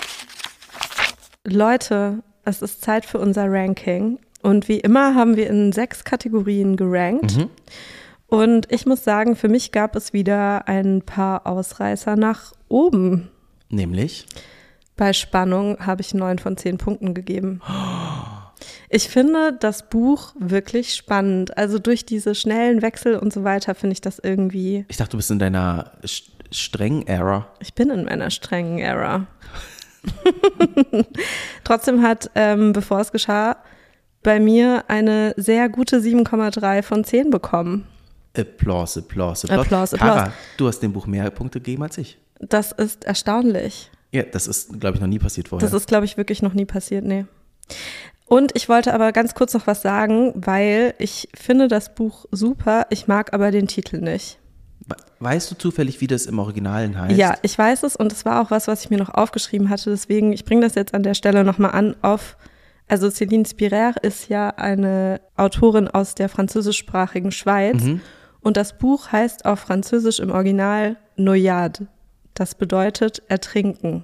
Leute, es ist Zeit für unser Ranking. Und wie immer haben wir in sechs Kategorien gerankt. Mhm. Und ich muss sagen, für mich gab es wieder ein paar Ausreißer nach oben. Nämlich? Bei Spannung habe ich neun von zehn Punkten gegeben. Ich finde das Buch wirklich spannend. Also durch diese schnellen Wechsel und so weiter finde ich das irgendwie. Ich dachte, du bist in deiner st- strengen Era. Ich bin in meiner strengen Era. Trotzdem hat, ähm, bevor es geschah, bei mir eine sehr gute sieben Komma drei von zehn bekommen. Applause, Applause, Applause. Applause, Cara, Applause. du hast dem Buch mehr Punkte gegeben als ich. Das ist erstaunlich. Ja, das ist, glaube ich, noch nie passiert vorher. Das ist, glaube ich, wirklich noch nie passiert, nee. Und ich wollte aber ganz kurz noch was sagen, weil ich finde das Buch super, ich mag aber den Titel nicht. Weißt du zufällig, wie das im Originalen heißt? Ja, ich weiß es und es war auch was, was ich mir noch aufgeschrieben hatte, deswegen, ich bringe das jetzt an der Stelle nochmal an auf, also Céline Spiraire ist ja eine Autorin aus der französischsprachigen Schweiz Mhm. und das Buch heißt auf Französisch im Original Noyade. Das bedeutet ertrinken.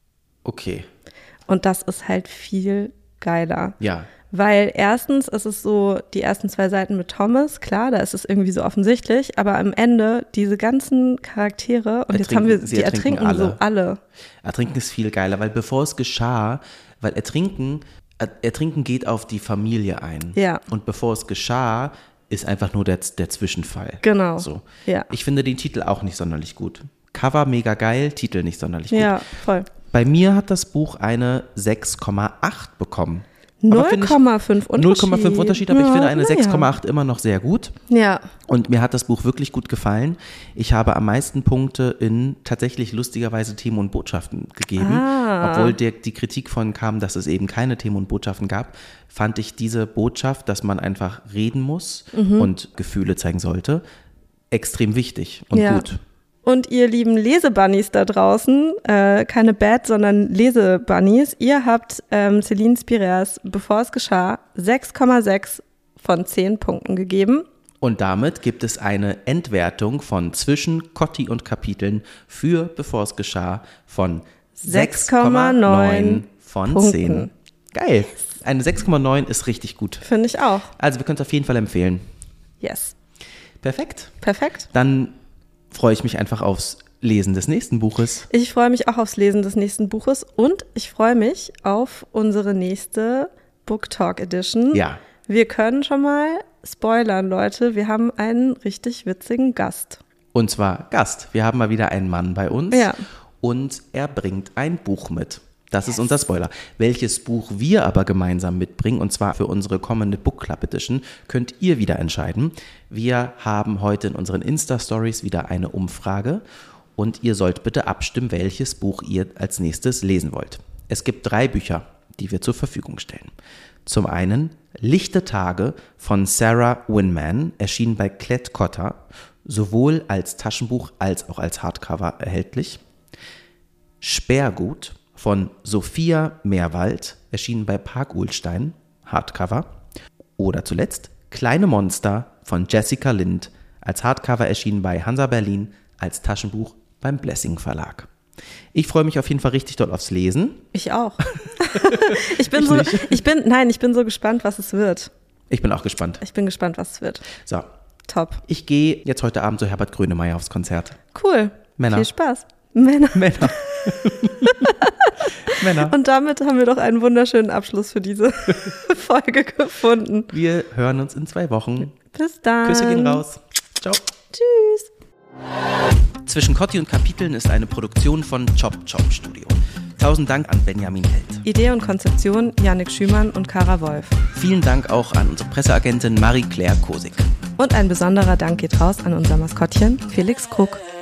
Okay, Und das ist halt viel geiler. ja. Weil erstens ist es so, die ersten zwei Seiten mit Thomas, klar, da ist es irgendwie so offensichtlich, aber am Ende diese ganzen Charaktere, und jetzt haben wir, Ertrinken- sie die ertrinken ertrinken so alle. alle. Ertrinken ist viel geiler, weil bevor es geschah, weil Ertrinken, er- Ertrinken geht auf die Familie ein. Ja. Und bevor es geschah, ist einfach nur der, der Zwischenfall. Genau. So. Ja. Ich finde den Titel auch nicht sonderlich gut. Cover mega geil, Titel nicht sonderlich gut. Ja, voll. Bei mir hat das Buch eine sechs Komma acht bekommen. Aber null finde ich- Komma fünf Unterschied. null Komma fünf Unterschied, aber ich Ja, finde eine naja. sechs Komma acht immer noch sehr gut. Ja, Und mir hat das Buch wirklich gut gefallen. Ich habe am meisten Punkte in tatsächlich lustigerweise Themen und Botschaften gegeben. Ah. Obwohl der, die Kritik von kam, dass es eben keine Themen und Botschaften gab, fand ich diese Botschaft, dass man einfach reden muss Mhm. und Gefühle zeigen sollte, extrem wichtig und Ja. gut. Und ihr lieben Lesebunnies da draußen, äh, keine Bad, sondern Lesebunnies, ihr habt ähm, Céline Spiraires, bevor es geschah, sechs Komma sechs von zehn Punkten gegeben. Und damit gibt es eine Entwertung von zwischen Cotti und Kapiteln für Bevor es geschah von sechs Komma neun von Punkten. zehn. Geil. Eine sechs Komma neun ist richtig gut. Finde ich auch. Also wir können es auf jeden Fall empfehlen. Yes. Perfekt. Perfekt. Dann freue ich mich einfach aufs Lesen des nächsten Buches. Ich freue mich auch aufs Lesen des nächsten Buches und ich freue mich auf unsere nächste Book Talk Edition. Ja. Wir können schon mal spoilern, Leute. Wir haben einen richtig witzigen Gast. Und zwar Gast. Wir haben mal wieder einen Mann bei uns. Ja. Und er bringt ein Buch mit. Das ist unser Spoiler. Welches Buch wir aber gemeinsam mitbringen, und zwar für unsere kommende Book Club Edition, könnt ihr wieder entscheiden. Wir haben heute in unseren Insta-Stories wieder eine Umfrage und ihr sollt bitte abstimmen, welches Buch ihr als nächstes lesen wollt. Es gibt drei Bücher, die wir zur Verfügung stellen. Zum einen Lichte Tage von Sarah Winman, erschienen bei Klett-Cotta, sowohl als Taschenbuch als auch als Hardcover erhältlich. Sperrgut von Sophia Meerwald, erschienen bei Park Uhlstein, Hardcover. Oder zuletzt Kleine Monster von Jessica Lind, als Hardcover erschienen bei Hansa Berlin, als Taschenbuch beim Blessing Verlag. Ich freue mich auf jeden Fall richtig doll aufs Lesen. Ich auch. ich bin Ich so, nicht. ich bin, nein, ich bin so gespannt, was es wird. Ich bin auch gespannt. Ich bin gespannt, was es wird. So, Top. ich gehe jetzt heute Abend zu Herbert Grönemeyer aufs Konzert. Cool. Männer. Viel Spaß. Männer. Männer. Männer. Und damit haben wir doch einen wunderschönen Abschluss für diese Folge gefunden. Wir hören uns in zwei Wochen. Bis dann. Küsse gehen raus. Ciao. Tschüss. Zwischen Kotti und Kapiteln ist eine Produktion von Chop Chop Studio. Tausend Dank an Benjamin Held. Idee und Konzeption Jannik Schümann und Kara Wolf. Vielen Dank auch an unsere Presseagentin Marie-Claire Kosig. Und ein besonderer Dank geht raus an unser Maskottchen Felix Krug.